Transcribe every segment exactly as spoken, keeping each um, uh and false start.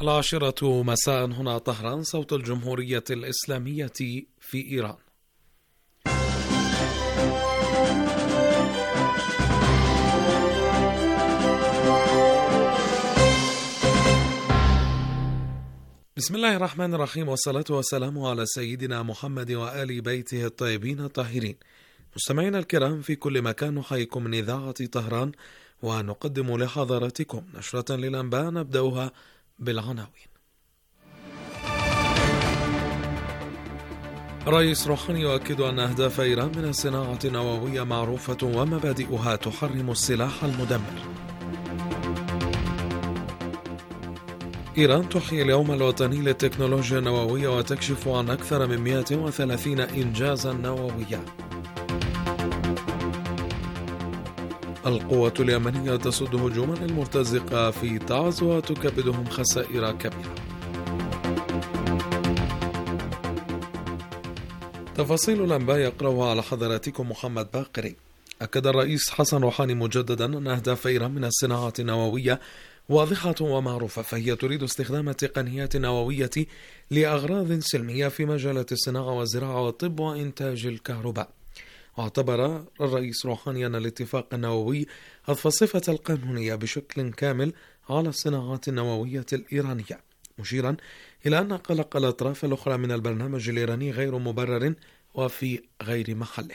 العاشرة مساء هنا طهران، صوت الجمهورية الإسلامية في إيران. بسم الله الرحمن الرحيم، والصلاة والسلام على سيدنا محمد وآل بيته الطيبين الطاهرين. مستمعينا الكرام في كل مكان، نحييكم من إذاعة طهران ونقدم لحضراتكم نشرة للأنباء نبدأها بالعناوين. رئيس روحاني يؤكد أن أهداف إيران من الصناعة النووية معروفة ومبادئها تحرم السلاح المدمر. إيران تحيي اليوم الوطني للتكنولوجيا النووية وتكشف عن أكثر من مئة وثلاثين إنجازا نوويا. القوة اليمنية تصد هجوما المرتزقة في تعز وتكبدهم خسائر كبيرة. تفاصيل الأنباء يقرأها على حضراتكم محمد باقري. أكد الرئيس حسن روحاني مجددا أن أهداف إيران من الصناعة النووية واضحة ومعروفة، فهي تريد استخدام التقنيات النووية لأغراض سلمية في مجالات الصناعة والزراعة والطب وإنتاج الكهرباء. واعتبر الرئيس روحاني أن الاتفاق النووي أضفى الصفة القانونية بشكل كامل على الصناعات النووية الإيرانية، مشيرا إلى أن قلق الأطراف الأخرى من البرنامج الإيراني غير مبرر وفي غير محله.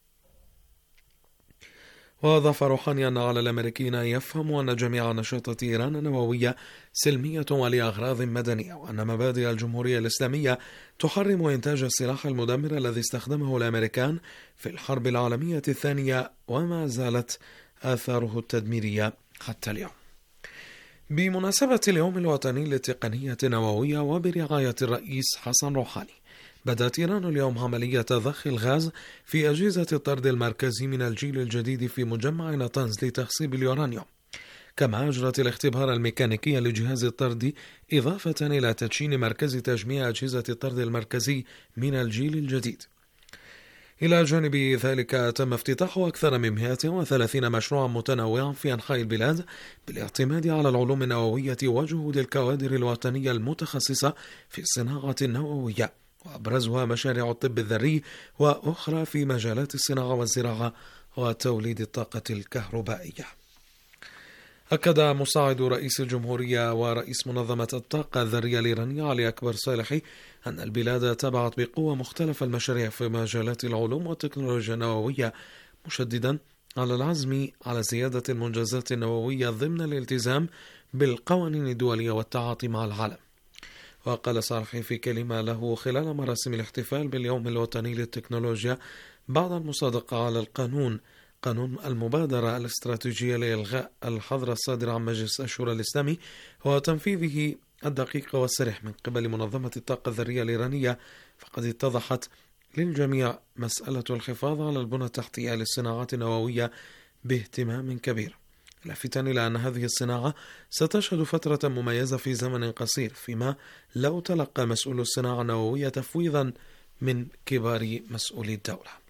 وأضاف روحاني أن على الأمريكيين أن يفهموا أن جميع نشاطات إيران النووية سلمية ولأغراض مدنية، وأن مبادئ الجمهورية الإسلامية تحرم إنتاج السلاح المدمر الذي استخدمه الأمريكان في الحرب العالمية الثانية وما زالت آثاره التدميرية حتى اليوم. بمناسبة اليوم الوطني للتقنية النووية وبرعاية الرئيس حسن روحاني، بدأت إيران اليوم عملية ضخ الغاز في أجهزة الطرد المركزي من الجيل الجديد في مجمع نطنز لتخصيب اليورانيوم، كما أجرت الاختبار الميكانيكي لجهاز الطرد، إضافة إلى تدشين مركز تجميع أجهزة الطرد المركزي من الجيل الجديد. إلى جانب ذلك تم افتتاح أكثر من مئة وثلاثين مشروعا متنوعا في أنحاء البلاد بالاعتماد على العلوم النووية وجهود الكوادر الوطنية المتخصصة في الصناعة النووية، وأبرزها مشاريع الطب الذري وأخرى في مجالات الصناعة والزراعة وتوليد الطاقة الكهربائية. أكد مساعد رئيس الجمهورية ورئيس منظمة الطاقة الذرية الإيرانية علي أكبر صالحي أن البلاد تبعت بقوة مختلف المشاريع في مجالات العلوم والتكنولوجيا النووية، مشددا على العزم على زيادة المنجزات النووية ضمن الالتزام بالقوانين الدولية والتعاطي مع العالم. وقال صالحي في كلمة له خلال مراسم الاحتفال باليوم الوطني للتكنولوجيا بعد المصادقة على القانون قانون المبادرة الاستراتيجية لإلغاء الحظر الصادر عن مجلس الشورى الإسلامي وتنفيذه الدقيق والصريح من قبل منظمة الطاقة الذرية الإيرانية، فقد اتضحت للجميع مسألة الحفاظ على البنى التحتية للصناعات النووية باهتمام كبير، لافتا إلى أن هذه الصناعة ستشهد فترة مميزة في زمن قصير، فيما لو تلقى مسؤول الصناعة النووية تفويضا من كبار مسؤولي الدولة.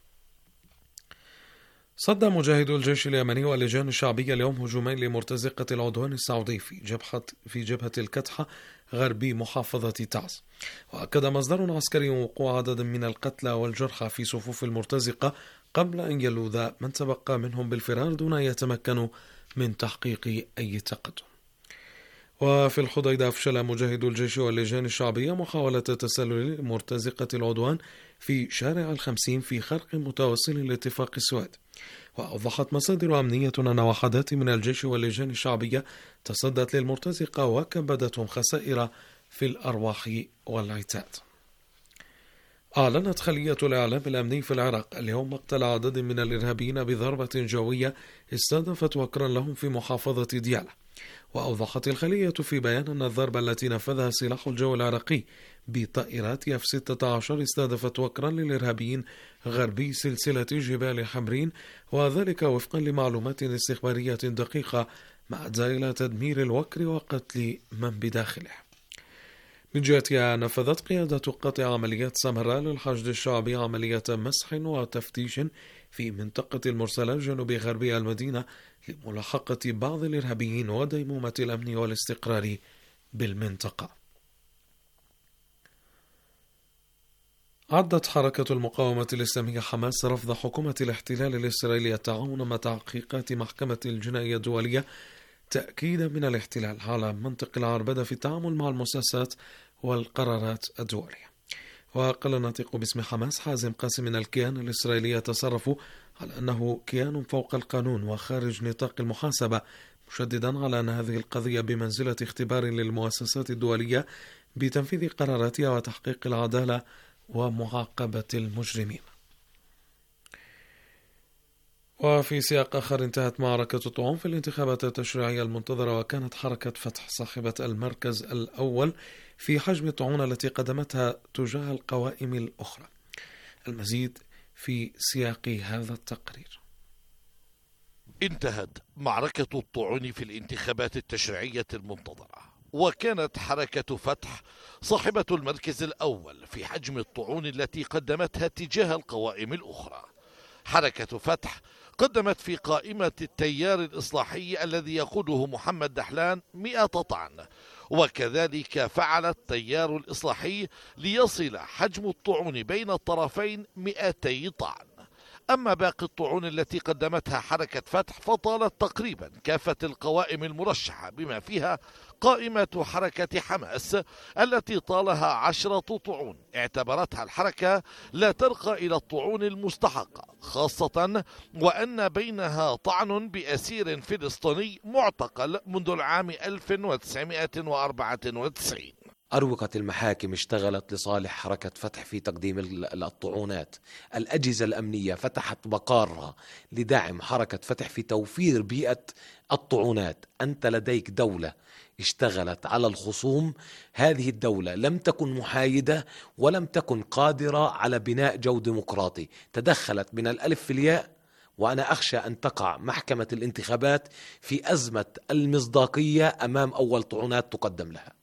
صد مجاهدو الجيش اليمني واللجان الشعبية اليوم هجومين لمرتزقة العدوان السعودي في جبهة في جبهة الكتحة غربي محافظة تعز. وأكد مصدر عسكري وقوع عدد من القتلى والجرحى في صفوف المرتزقة قبل أن يلوذ من تبقى منهم بالفرار دون أن يتمكنوا من تحقيق أي تقدم. وفي الحديدة أفشل مجاهدو الجيش واللجان الشعبية محاولة تسلل مرتزقة العدوان في شارع الخمسين في خرق متوصل لاتفاق السواد. وأوضحت مصادر أمنية أن وحدات من الجيش واللجان الشعبية تصدت للمرتزقة وكبدتهم خسائر في الأرواح والعتاد. أعلنت خلية الإعلام الأمني في العراق اليوم مقتل عدد من الإرهابيين بضربة جوية استهدفت وكرا لهم في محافظة ديالى. وأوضحت الخلية في بيان أن الضربة التي نفذها سلاح الجو العراقي بطائرات اف ستة عشر استهدفت وكرا للإرهابيين غربي سلسلة جبال حمرين، وذلك وفقا لمعلومات استخبارية دقيقة، ما أدى إلى تدمير الوكر وقتل من بداخله. من جهتها نفذت قيادة قطع عمليات سمراء للحشد الشعبي عملية مسح وتفتيش في منطقة المرسلة جنوب غربي المدينة لملاحقة بعض الإرهابيين وديمومة الأمن والاستقرار بالمنطقة. عدت حركة المقاومة الإسلامية حماس رفض حكومة الاحتلال الإسرائيلي التعاون مع تحقيقات محكمة الجنائية الدولية تأكيدا من الاحتلال على منطق العربدة في التعامل مع المؤسسات والقرارات الدولية. وقال الناطق باسم حماس حازم قاسم من الكيان الإسرائيلي يتصرف على أنه كيان فوق القانون وخارج نطاق المحاسبة، مشددا على أن هذه القضية بمنزلة اختبار للمؤسسات الدولية بتنفيذ قراراتها وتحقيق العدالة ومعاقبة المجرمين. وفي سياق آخر، انتهت معركة الطعون في الانتخابات التشريعية المنتظرة، وكانت حركة فتح صاحبة المركز الأول في حجم الطعون التي قدمتها تجاه القوائم الأخرى. المزيد في سياق هذا التقرير. انتهت معركة الطعون في الانتخابات التشريعية المنتظرة، وكانت حركة فتح صاحبة المركز الأول في حجم الطعون التي قدمتها تجاه القوائم الأخرى. حركة فتح قدمت في قائمة التيار الإصلاحي الذي يقوده محمد دحلان مئة طعن، وكذلك فعل التيار الإصلاحي ليصل حجم الطعون بين الطرفين مئتي طعن. أما باقي الطعون التي قدمتها حركة فتح فطالت تقريبا كافة القوائم المرشحة، بما فيها قائمة حركة حماس التي طالها عشرة طعون اعتبرتها الحركة لا ترقى إلى الطعون المستحقة، خاصة وأن بينها طعن بأسير فلسطيني معتقل منذ العام ألف وتسعمئة وأربعة وتسعين. أروقة المحاكم اشتغلت لصالح حركة فتح في تقديم الطعونات. الأجهزة الأمنية فتحت مقارها لدعم حركة فتح في توفير بيئة الطعونات. أنت لديك دولة اشتغلت على الخصوم، هذه الدولة لم تكن محايدة ولم تكن قادرة على بناء جو ديمقراطي، تدخلت من الألف في الياء. وأنا أخشى أن تقع محكمة الانتخابات في أزمة المصداقية أمام أول طعونات تقدم لها.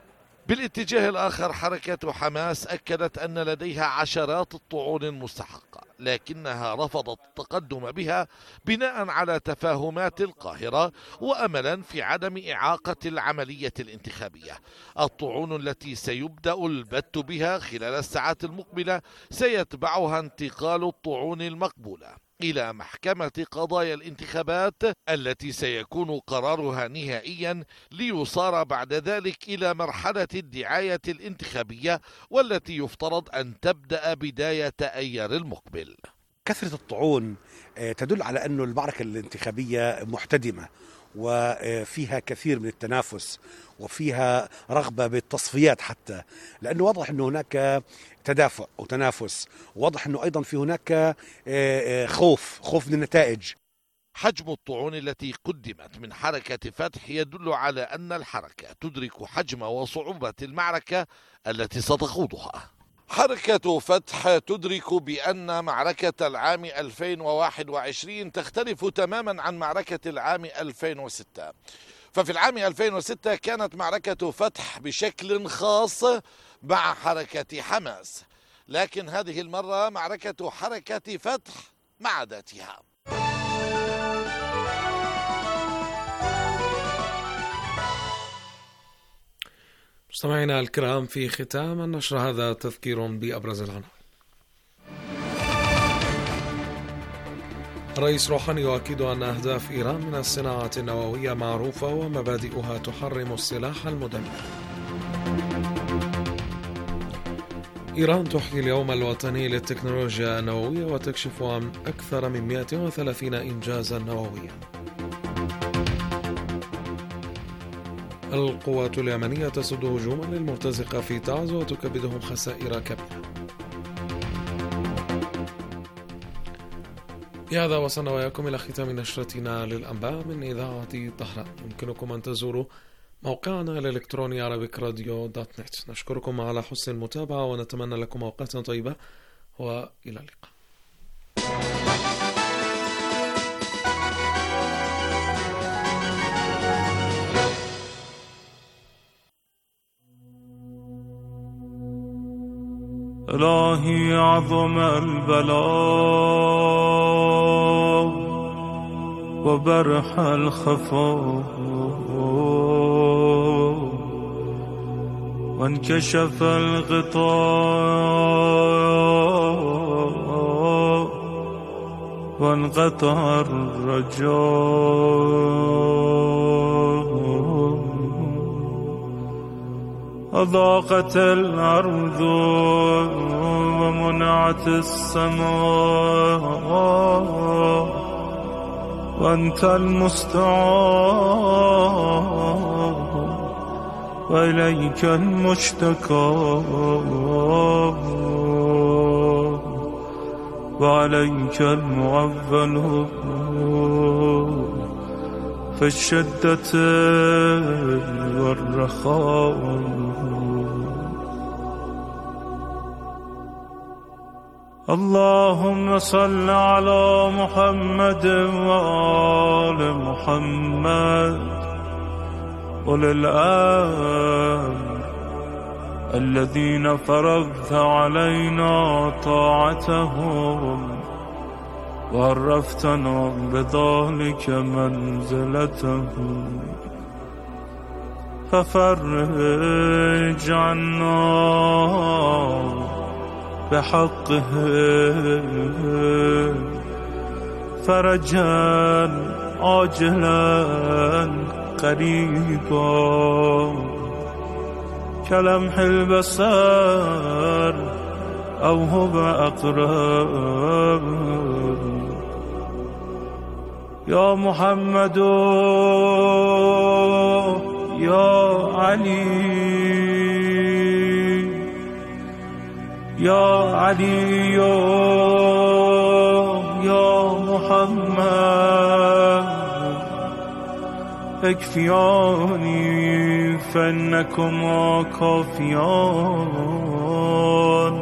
بالاتجاه الآخر، حركة حماس أكدت أن لديها عشرات الطعون المستحقة، لكنها رفضت التقدم بها بناء على تفاهمات القاهرة وأملا في عدم إعاقة العملية الانتخابية. الطعون التي سيبدأ البت بها خلال الساعات المقبلة سيتبعها انتقال الطعون المقبولة إلى محكمة قضايا الانتخابات التي سيكون قرارها نهائيا، ليصار بعد ذلك إلى مرحلة الدعاية الانتخابية والتي يفترض أن تبدأ بداية أيار المقبل. كثرة الطعون تدل على أن المعركة الانتخابية محتدمة وفيها كثير من التنافس وفيها رغبة بالتصفيات، حتى لأنه واضح أنه هناك تدافع وتنافس، واضح أنه أيضا في هناك خوف خوف من النتائج. حجم الطعون التي قدمت من حركة فتح يدل على أن الحركة تدرك حجم وصعوبة المعركة التي ستخوضها. حركة فتح تدرك بأن معركة العام ألفين وواحد وعشرين تختلف تماما عن معركة العام ألفين وستة. ففي العام ألفين وستة كانت معركة فتح بشكل خاص مع حركة حماس، لكن هذه المرة معركة حركة فتح مع ذاتها. مستمعينا الكرام، في ختام النشر هذا تذكير بأبرز العناوين. الرئيس روحاني يؤكد أن أهداف إيران من الصناعة النووية معروفة ومبادئها تحرم السلاح المدمر. إيران تحيي اليوم الوطني للتكنولوجيا النووية وتكشف عن أكثر من مئة وثلاثين إنجازا نوويا. القوات اليمنية تسد هجوما للمرتزقة في تعز وتكبدهم خسائر كبيرة. بهذا وصلنا وإياكم إلى ختام نشرتنا للأنباء من إذاعة طهران. يمكنكم أن تزوروا موقعنا الإلكتروني عربيك راديو دوت نت. نشكركم على حسن المتابعة ونتمنى لكم أوقاتا طيبة وإلى اللقاء. إلهي عظم البلاء وبرح الخفاء وانكشف الغطاء وانقطع الرجاء أضاقت الأرض ومنعت السماء وأنت المستعان وإليك المشتكى وعليك المعول في الشدة والرخاء. اللهم صل على محمد وآل محمد أولي الأمر الذين فرضت علينا طاعتهم وعرفتنا بذلك منزلتهم، ففرج عنا بحقه فرجا عاجلا قريبا كلمح البصر أو هو أقرب. يا محمد يا علي يا علي يا محمد اكفياني فإنكما كافيان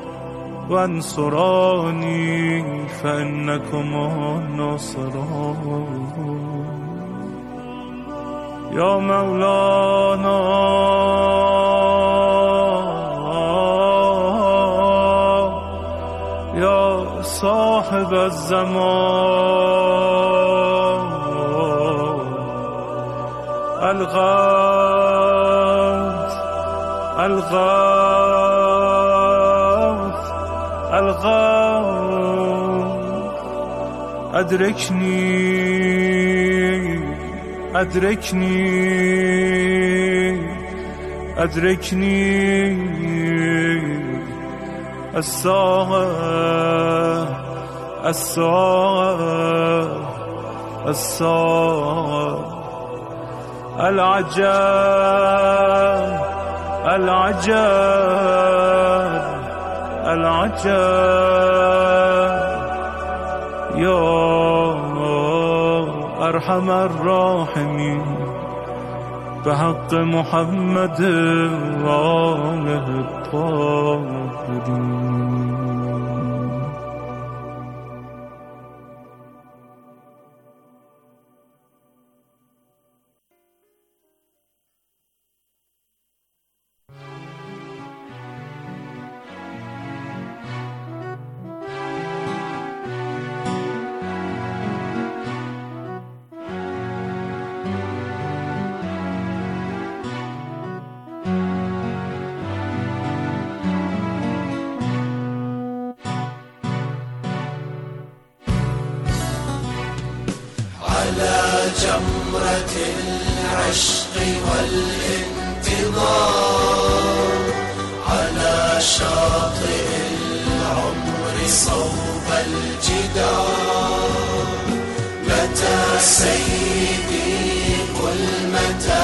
وانصراني فإنكما ناصران. يا مولانا يا صاحب الزمان الغوث الغوث الغوث أدركني أدركني أدركني الساعة الساعة الساعة العجاب العجاب العجاب. يا أرحم الراحمين بحق محمد وآله الطاهرين. جمرة العشق والانتظار على شاطئ العمر صوب الجدار. متى سيدي قل متى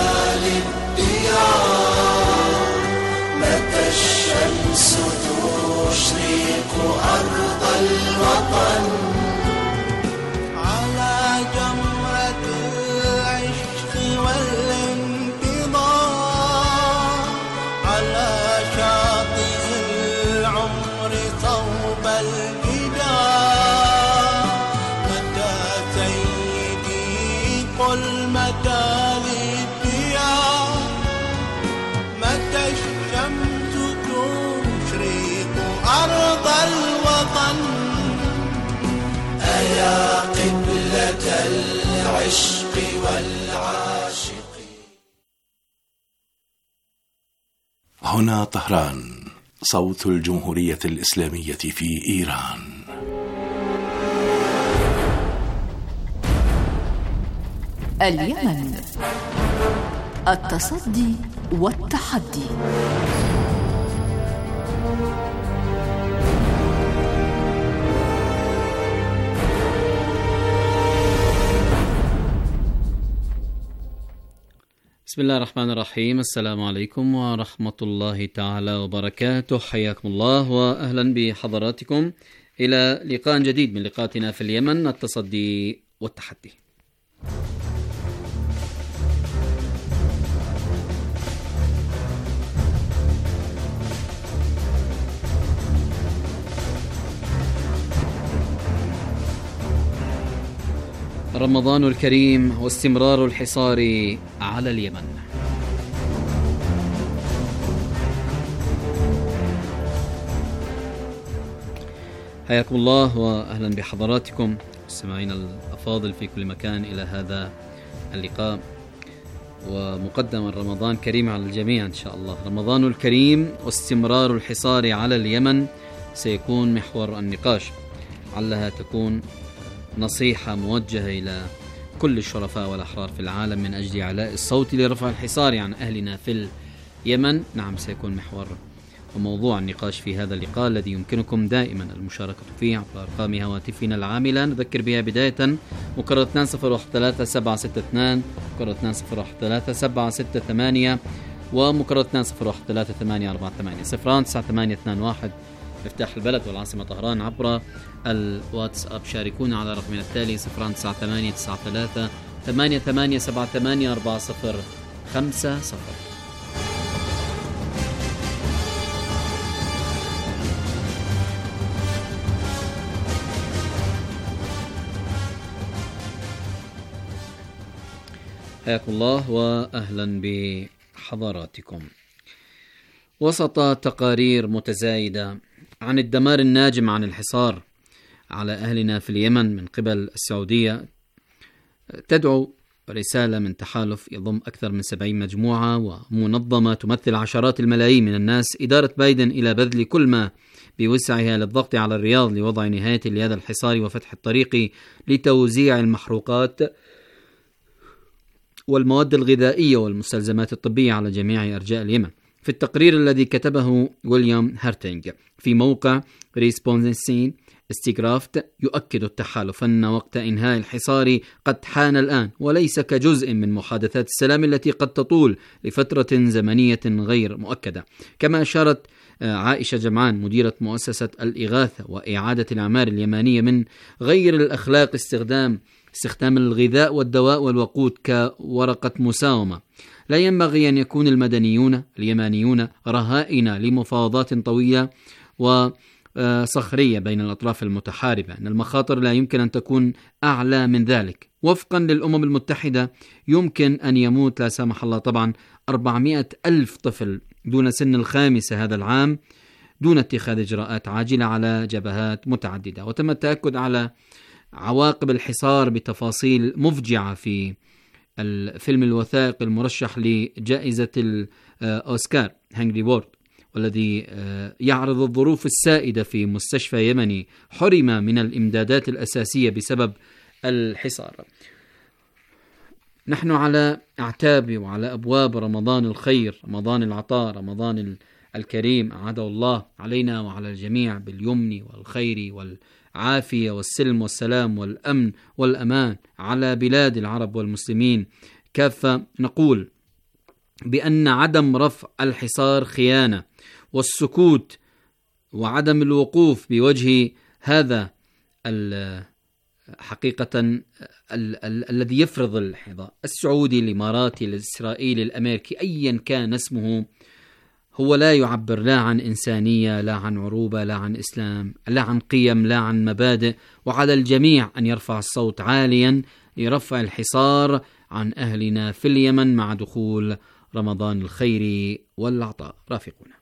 للديار، متى الشمس تشرق أرض الوطن. يا قبلة العشق والعاشق. هنا طهران، صوت الجمهورية الإسلامية في إيران. اليمن، التصدي والتحدي. بسم الله الرحمن الرحيم. السلام عليكم ورحمة الله تعالى وبركاته. حياكم الله وأهلا بحضراتكم إلى لقاء جديد من لقاءاتنا في اليمن، التصدي والتحدي. رمضان الكريم واستمرار الحصار على اليمن. حياكم الله وأهلا بحضراتكم مستمعينا الأفاضل في كل مكان إلى هذا اللقاء، ومقدما رمضان كريم على الجميع إن شاء الله. رمضان الكريم واستمرار الحصار على اليمن سيكون محور النقاش، علها تكون نصيحة موجهة إلى كل الشرفاء والأحرار في العالم من أجل إعلاء الصوت لرفع الحصار عن أهلنا في اليمن. نعم، سيكون محور وموضوع النقاش في هذا اللقاء الذي يمكنكم دائما المشاركة فيه عبر أرقام هواتفنا العاملة، نذكر بها بداية مكرر اثنين صفر واحد ثلاثة سبعة ستة اثنين، مكرر اثنين صفر واحد ثلاثة سبعة ستة ثمانية، ومكرر اثنين صفر واحد ثلاثة ثمانية أربعة ثمانية صفران تسعة ثمانية اثنين واحد. مفتاح البلد والعاصمة طهران عبر الواتساب شاركونا على رقمنا التالي صفران تسعة ثمانية تسعة ثلاثة ثمانية ثمانية سبعة ثمانية أربعة صفر خمسة صفر. حياكم الله وأهلا بحضراتكم. وسط تقارير متزايدة عن الدمار الناجم عن الحصار على أهلنا في اليمن من قبل السعودية، تدعو رسالة من تحالف يضم أكثر من سبعين مجموعة ومنظمة تمثل عشرات الملايين من الناس إدارة بايدن إلى بذل كل ما بوسعها للضغط على الرياض لوضع نهاية لهذا الحصار وفتح الطريق لتوزيع المحروقات والمواد الغذائية والمستلزمات الطبية على جميع أرجاء اليمن. في التقرير الذي كتبه ويليام هارتينغ في موقع ريسبونسين استيغرافت، يؤكد التحالف أن وقت إنهاء الحصار قد حان الآن، وليس كجزء من محادثات السلام التي قد تطول لفترة زمنية غير مؤكدة. كما أشارت عائشة جمعان مديرة مؤسسة الإغاثة وإعادة الأعمار اليمانية من غير الأخلاق استخدام استخدام الغذاء والدواء والوقود كورقة مساومة. لا ينبغي أن يكون المدنيون اليمانيون رهائن لمفاوضات طويلة وصخرية بين الأطراف المتحاربة، أن المخاطر لا يمكن أن تكون أعلى من ذلك. وفقا للأمم المتحدة يمكن أن يموت لا سمح الله طبعا أربعمائة ألف طفل دون سن الخامسة هذا العام دون اتخاذ إجراءات عاجلة على جبهات متعددة. وتم التأكد على عواقب الحصار بتفاصيل مفجعة في الفيلم الوثائقي المرشح لجائزة الأوسكار هنغري وورد، والذي يعرض الظروف السائدة في مستشفى يمني حرم من الإمدادات الأساسية بسبب الحصار. نحن على أعتاب وعلى أبواب رمضان الخير، رمضان العطاء، رمضان الكريم، أعاده الله علينا وعلى الجميع باليمن والخير والعافية والسلم والسلام والأمن والأمان على بلاد العرب والمسلمين كافة. نقول بأن عدم رفع الحصار خيانة، والسكوت وعدم الوقوف بوجه هذا حقيقة ال ال الذي يفرض الحظاء السعودي الإماراتي الإسرائيلي الأمريكي أيا كان اسمه، هو لا يعبر لا عن إنسانية، لا عن عروبة، لا عن إسلام، لا عن قيم، لا عن مبادئ. وعلى الجميع أن يرفع الصوت عاليا لرفع الحصار عن أهلنا في اليمن مع دخول رمضان الخير والعطاء. رافقونا.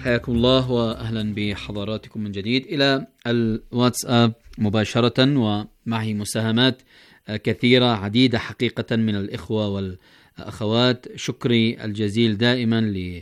حياكم الله وأهلا بحضراتكم من جديد إلى الواتساب مباشرة، ومعي مساهمات كثيرة عديدة حقيقة من الإخوة والأخوات. شكري الجزيل دائما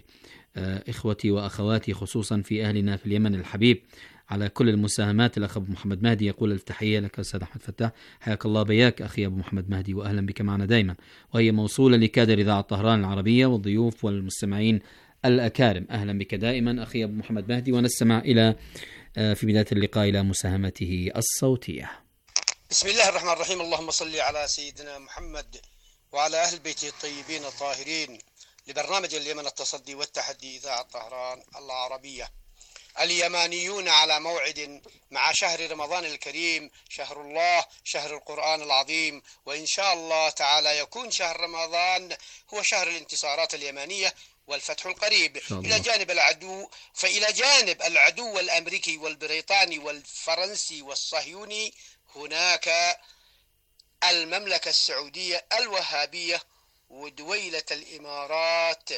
لإخوتي وأخواتي خصوصا في أهلنا في اليمن الحبيب على كل المساهمات. الأخ أبو محمد مهدي يقول التحية لك أستاذ أحمد فتاح، حياك الله بياك أخي أبو محمد مهدي وأهلا بك معنا دائما، وهي موصولة لكادر إذاعة طهران العربية والضيوف والمستمعين الأكارم. أهلا بك دائما أخي أبو محمد مهدي، ونستمع إلى في بداية اللقاء إلى مساهمته الصوتية. بسم الله الرحمن الرحيم، اللهم صل على سيدنا محمد وعلى أهل بيته الطيبين الطاهرين. لبرنامج اليمن التصدي والتحدي إذاعة طهران العربية. اليمانيون على موعد مع شهر رمضان الكريم، شهر الله، شهر القرآن العظيم، وإن شاء الله تعالى يكون شهر رمضان هو شهر الانتصارات اليمانية والفتح القريب إلى جانب العدو. فإلى جانب العدو الأمريكي والبريطاني والفرنسي والصهيوني هناك المملكة السعودية الوهابية ودويلة الإمارات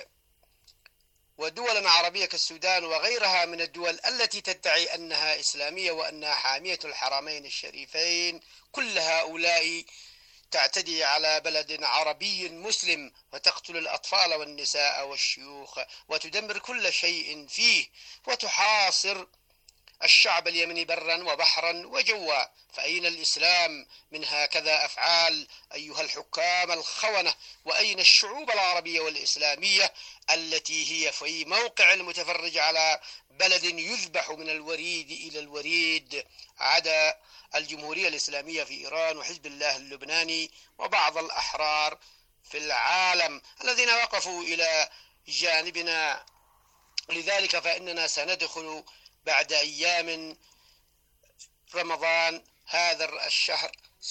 ودولا عربية كالسودان وغيرها من الدول التي تدعي أنها إسلامية وأنها حامية الحرمين الشريفين. كل هؤلاء تعتدي على بلد عربي مسلم وتقتل الأطفال والنساء والشيوخ وتدمر كل شيء فيه وتحاصر الشعب اليمني برا وبحرا وجوا. فأين الإسلام من هكذا أفعال أيها الحكام الخونة؟ وأين الشعوب العربية والإسلامية التي هي في موقع المتفرج على بلد يذبح من الوريد إلى الوريد، عدا الجمهورية الإسلامية في إيران وحزب الله اللبناني وبعض الأحرار في العالم الذين وقفوا إلى جانبنا. لذلك فإننا سندخل بعد أيام رمضان هذا الشهر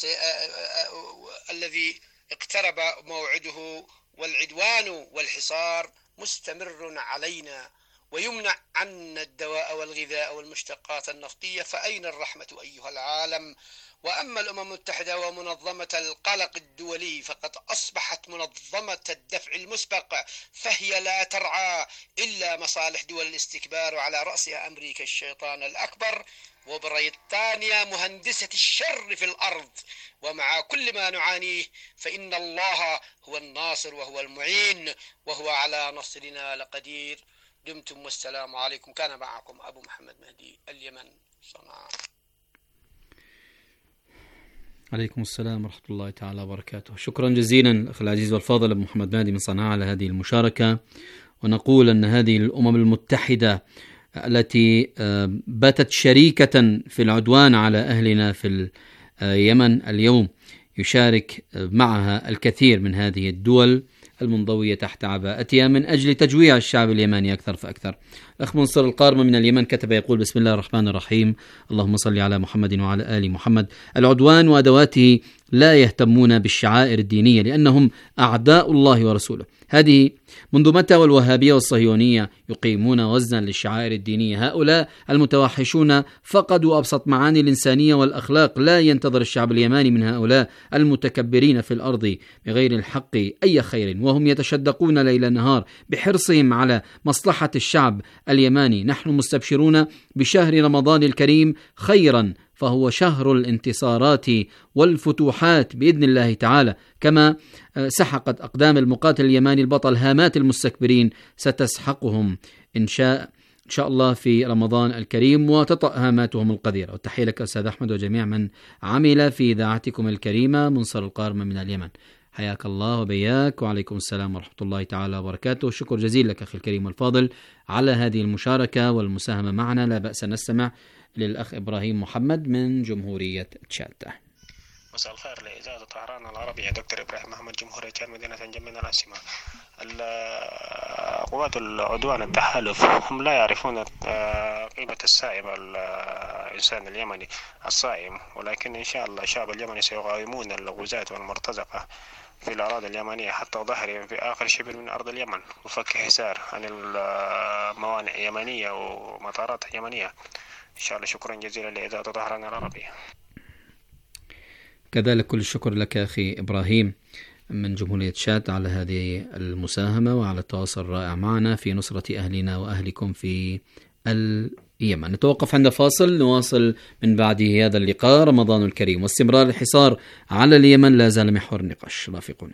الذي اقترب موعده، والعدوان والحصار مستمر علينا ويمنع عنا الدواء والغذاء والمشتقات النفطية. فأين الرحمة أيها العالم؟ وأما الأمم المتحدة ومنظمة القلق الدولي فقد أصبحت منظمة الدفع المسبق، فهي لا ترعى إلا مصالح دول الاستكبار، وعلى رأسها أمريكا الشيطان الأكبر وبريطانيا مهندسة الشر في الأرض. ومع كل ما نعانيه فإن الله هو الناصر وهو المعين وهو على نصرنا لقدير. دمتم والسلام عليكم. كان معكم أبو محمد مهدي، اليمن، صنعاء. عليكم السلام ورحمة الله تعالى وبركاته. شكرا جزيلا الأخ العزيز والفاضل أبو محمد مهدي من صنعاء على هذه المشاركة. ونقول أن هذه الأمم المتحدة التي باتت شريكة في العدوان على أهلنا في اليمن اليوم يشارك معها الكثير من هذه الدول المنضوية تحت عباءتها من أجل تجويع الشعب اليماني أكثر فأكثر. الأخ منصر القارمة من اليمن كتب يقول: بسم الله الرحمن الرحيم، اللهم صل على محمد وعلى آل محمد. العدوان وأدواته لا يهتمون بالشعائر الدينية لأنهم أعداء الله ورسوله. هذه منذ متى والوهابية والصهيونية يقيمون وزنا للشعائر الدينية؟ هؤلاء المتوحشون فقدوا أبسط معاني الإنسانية والأخلاق. لا ينتظر الشعب اليماني من هؤلاء المتكبرين في الأرض بغير الحق أي خير، وهم يتشدقون ليل نهار بحرصهم على مصلحة الشعب اليماني. نحن مستبشرون بشهر رمضان الكريم خيرا، فهو شهر الانتصارات والفتوحات بإذن الله تعالى. كما سحقت أقدام المقاتل اليماني البطل هامات المستكبرين ستسحقهم إن شاء إن شاء الله في رمضان الكريم وتطأ هاماتهم القذرة. والتحية لك أستاذ أحمد وجميع من عمل في إذاعتكم الكريمة. منصر القارمة من اليمن، حياك الله وبياك. وعليكم السلام ورحمة الله تعالى وبركاته. شكر جزيل لك أخي الكريم الفاضل على هذه المشاركة والمساهمة معنا. لا بأس نستمع للأخ إبراهيم محمد من جمهورية تشاد. مساء الخير لإذاعة طهران العربية. دكتور إبراهيم محمد، جمهورية تشاد، مدينة جمينة العاصمة. قوات العدوان التحالف هم لا يعرفون قيمة السائم الإنسان اليمني الصائم، ولكن إن شاء الله الشعب اليمني سيقاومون الغزاة والمرتزقة في الأراضي اليمنية حتى ظهرهم في آخر شبر من أرض اليمن، وفك حسار عن الموانئ اليمنية ومطارات يمنية إن شاء الله. شكرا جزيلا لإذاعة طهران العربية. كذلك كل الشكر لك أخي إبراهيم. من جمهورية تشاد على هذه المساهمة وعلى التواصل الرائع معنا في نصرة أهلنا وأهلكم في اليمن. نتوقف عند فاصل، نواصل من بعد هذا اللقاء رمضان الكريم واستمرار الحصار على اليمن لا زال محور النقاش. رافقونا.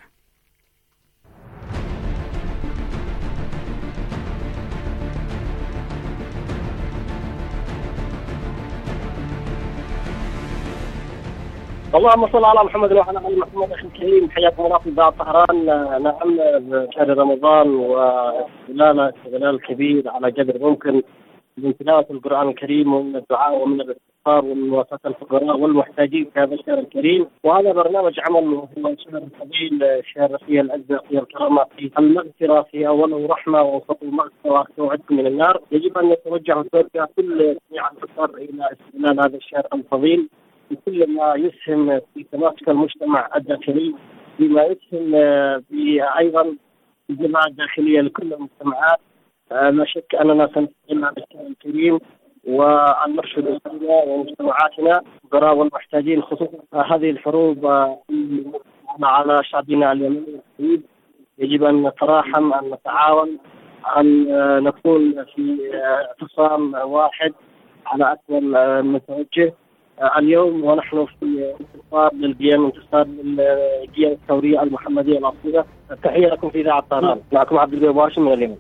اللهم صل على محمد وعلى ال محمد. اخي الكريم، حياكم الله في اذاعه طهران. نعم، شهر رمضان واستغلال استغلال كبير على قدر ممكن من تلاوه القران الكريم ومن الدعاء ومن الاستغفار ومن مواساة الفقراء والمحتاجين في هذا الشهر الكريم. وهذا برنامج عمل هو شهر فضيل، شهر فيه العزه فيه الكرامه فيه المغفره فيه اوله رحمه ووسطه مغفره واخره من النار. يجب ان يتوجه وتوجه كل جميع الفقراء الى استغلال هذا الشهر الفضيل بكل ما يسهم في تماسك المجتمع الداخلي، بما يسهم أيضا بالجماعة الداخلية لكل المجتمعات. لا شك أننا سنستغل هذا الشهر الكريم ونرشد أسرنا ومجتمعاتنا الفقراء والمحتاجين، خصوصا هذه الحروب على شعبنا اليمني. يجب أن نتراحم، أن نتعاون، أن نكون في اعتصام واحد على أكمل متوجه اليوم، ونحن في انتصار للقيام انتصار للقيام الثورية المحمدية الأصيلة. تحية لكم في إذاعة طهران، معكم عبد القوي باشم من اليمن.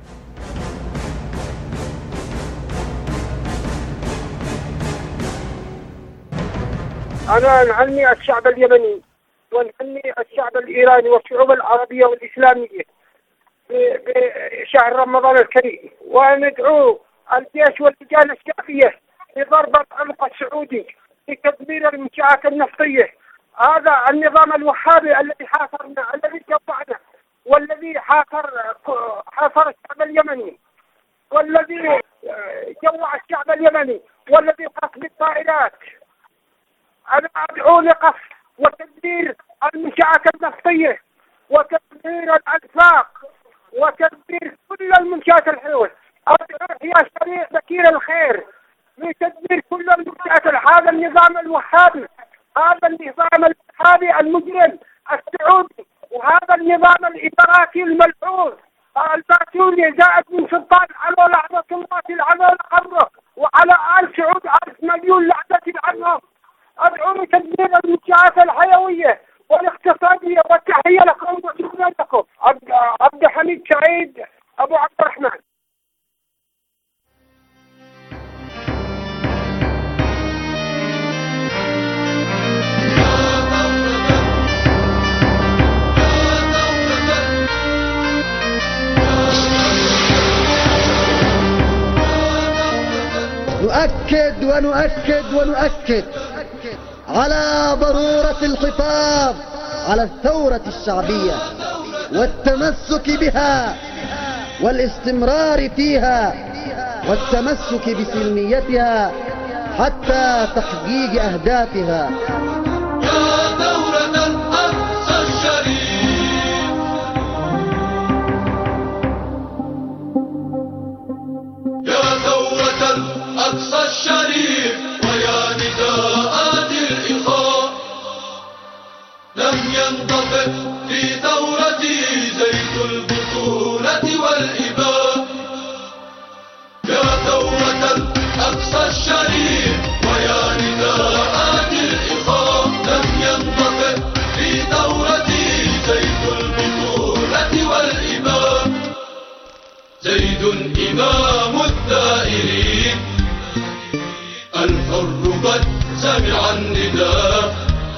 أنا نعني الشعب اليمني ونعني الشعب الإيراني والشعوب العربية والإسلامية بشهر رمضان الكريم، وندعو الجيش واللجان الشعبية لضرب العنق السعودي لتدمير المنشآت النفطية. هذا النظام الوهابي الذي حاصرنا، الذي جوعنا، والذي حاصر حاصر الشعب اليمني، والذي جوع الشعب اليمني، والذي قصف بالطائرات. أنا أدعو لقصف وتدمير المنشآت النفطية وتدمير الأنفاق وتدمير كل المنشآت الحيوية. أدعو يا سريع بكير الخير لتدمير كل المنشآت. هذا النظام الوهابي، هذا النظام الوهابي المجرم السعودي، وهذا النظام الإماراتي الملعون الباتوني زائد من سلطان على لعنة الله على قبره وعلى آل سعود ألف مليون لعنة عنهم. أدعو لتدمير المنشآت الحيوية والاقتصادية. والتحية لكم وشكرا لكم. عبد الحميد سعيد أبو عبد الرحمن. نؤكد ونؤكد ونؤكد على ضرورة الحفاظ على الثورة الشعبية والتمسك بها والاستمرار فيها والتمسك بسلميتها حتى تحقيق أهدافها. يا ثورة الأقصى الشريف، يا ثورة الأقصى الشريف، ويا نداءات الإخاء، لم ينطفئ في ثورتي زيت البطولة والإباء. يا ثورة الأقصى الشريف، ويا نداءات الإخاء، لم ينطفئ في ثورتي زيت البطولة والإباء. زيد إمام الثائرين، الحر قد سمع النداء.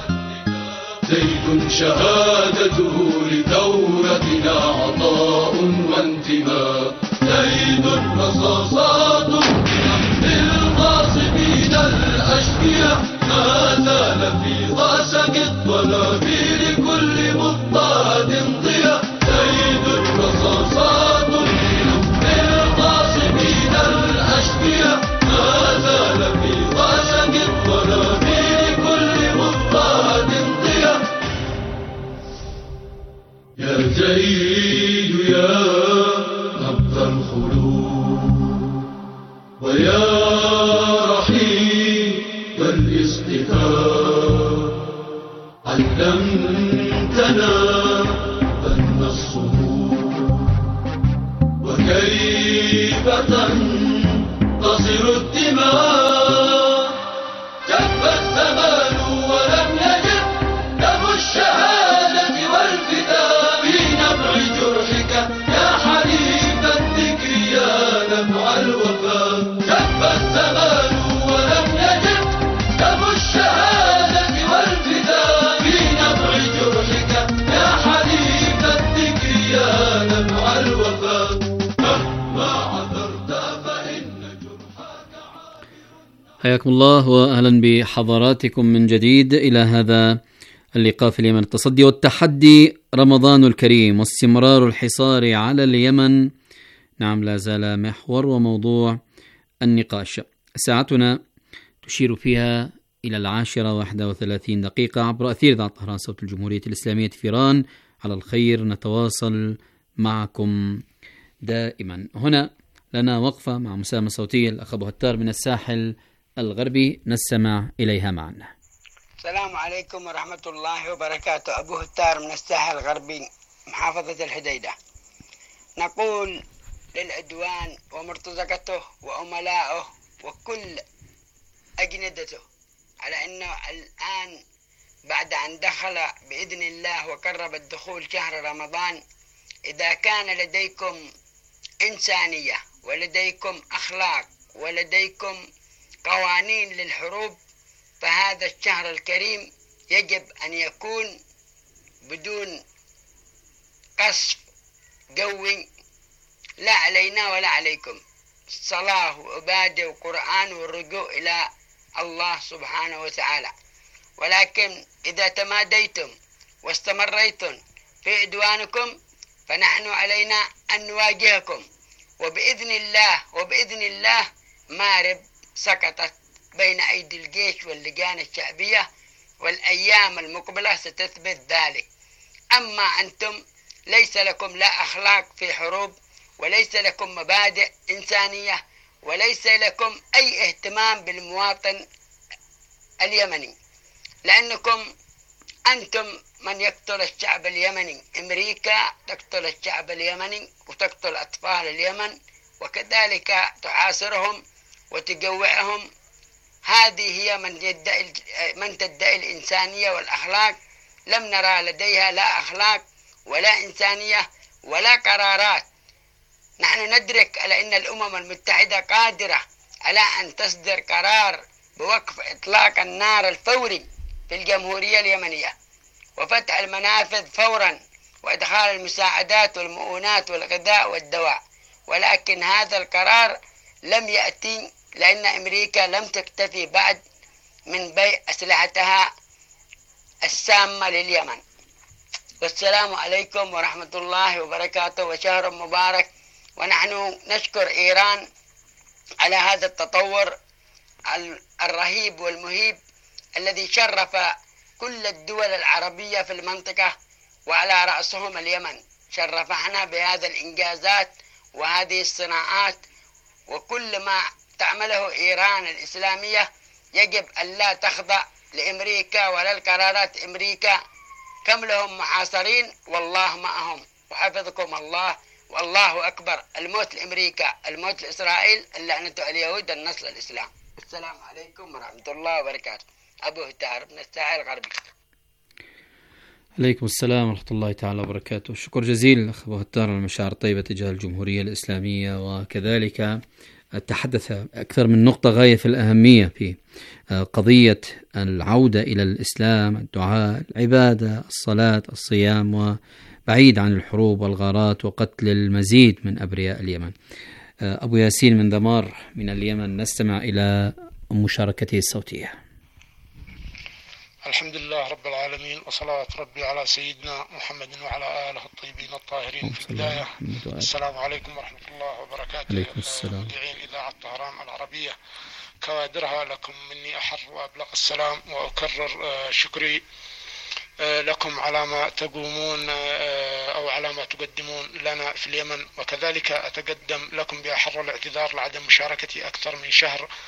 زيد شهادته لثورتنا عطاء وانتماء. زيد رصاصات بنحر الغاصبين الأشقياء، ما زال في غاسق الضلافير كل مضطهد ضياء. زيد رصاصات بنحر الغاصبين الأشقياء، ما زال في غاسق الضلافير كل مضطهد ضياء. يا زيد يا نبض الخلود، ويا رحيم الاصطفاء، علمتنا غير الدماء. جف الزمان ولم يجب دم الشهادة والفداء في نبع جرحك يا حليف الذكر يا نبع الوفاء. جف الزمان ولم يجب دم الشهادة والفداء في نبع جرحك يا حليف الذكر يا نبع الوفاء. مهما عثرت فإن حياكم الله وأهلا بحضراتكم من جديد إلى هذا اللقاء في اليمن التصدي والتحدي رمضان الكريم واستمرار الحصار على اليمن. نعم، لا زال محور وموضوع النقاش. ساعتنا تشير فيها إلى العاشرة واحدة وثلاثين دقيقة عبر أثير إذاعة طهران صوت الجمهورية الإسلامية في إيران. على الخير نتواصل معكم دائما. هنا لنا وقفة مع مساهمة صوتية الأخ أبو هتار من الساحل الغربي، نستمع إليها معنا. السلام عليكم ورحمة الله وبركاته. أبو هتار من الساحل الغربي محافظة الحديدة. نقول للعدوان ومرتزقته وأملائه وكل أجندته على أنه الآن بعد أن دخل بإذن الله وقرب الدخول شهر رمضان، إذا كان لديكم إنسانية ولديكم أخلاق ولديكم قوانين للحروب، فهذا الشهر الكريم يجب أن يكون بدون قصف قوي لا علينا ولا عليكم، صلاة وعبادة وقرآن والرجوع إلى الله سبحانه وتعالى. ولكن إذا تماديتم واستمريتم في عدوانكم فنحن علينا أن نواجهكم، وبإذن الله وبإذن الله مارب سقطت بين أيدي الجيش واللجان الشعبية، والأيام المقبلة ستثبت ذلك. أما أنتم ليس لكم لا أخلاق في حروب، وليس لكم مبادئ إنسانية، وليس لكم أي اهتمام بالمواطن اليمني، لأنكم أنتم من يقتل الشعب اليمني. أمريكا تقتل الشعب اليمني وتقتل أطفال اليمن، وكذلك تحاصرهم وتجوعهم. هذه هي من يدعي من تدعي الإنسانية والأخلاق. لم نرى لديها لا أخلاق ولا إنسانية ولا قرارات. نحن ندرك على أن الأمم المتحدة قادرة على أن تصدر قرار بوقف إطلاق النار الفوري في الجمهورية اليمنية وفتح المنافذ فورا وإدخال المساعدات والمؤونات والغذاء والدواء، ولكن هذا القرار لم يأتي لأن أمريكا لم تكتفي بعد من بيع أسلحتها السامة لليمن. والسلام عليكم ورحمة الله وبركاته، وشهر مبارك. ونحن نشكر إيران على هذا التطور الرهيب والمهيب الذي شرف كل الدول العربية في المنطقة وعلى رأسهم اليمن. شرفنا بهذا الإنجازات وهذه الصناعات، وكل ما تعمله إيران الإسلامية يجب أن لا تخضع لأمريكا ولا القرارات أمريكا. كم لهم محاصرين والله معهم، وحفظكم الله والله أكبر. الموت لأمريكا، الموت لإسرائيل، اللعنة على اليهود، النصر للإسلام. السلام عليكم ورحمة الله وبركاته. أبو هتار من الساحل الغربي. عليكم السلام ورحمة الله تعالى وبركاته. شكر جزيل أخ أبو هتار على المشاعر الطيبة تجاه الجمهورية الإسلامية، وكذلك تحدث أكثر من نقطة غاية في الأهمية في قضية العودة إلى الإسلام، الدعاء، العبادة، الصلاة، الصيام، وبعيد عن الحروب والغارات وقتل المزيد من أبرياء اليمن. أبو ياسين من دمار من اليمن، نستمع إلى مشاركته الصوتية. الحمد لله رب العالمين، وصلاة ربي على سيدنا محمد وعلى آله الطيبين الطاهرين. في البداية السلام عليكم ورحمة الله وبركاته. عليكم السلام. مذيعين إذاعة طهران العربية كوادرها، لكم مني أحر وأبلغ السلام، وأكرر شكري لكم على ما تقومون أو على ما تقدمون لنا في اليمن، وكذلك أتقدم لكم بأحر الاعتذار لعدم مشاركتي أكثر من شهر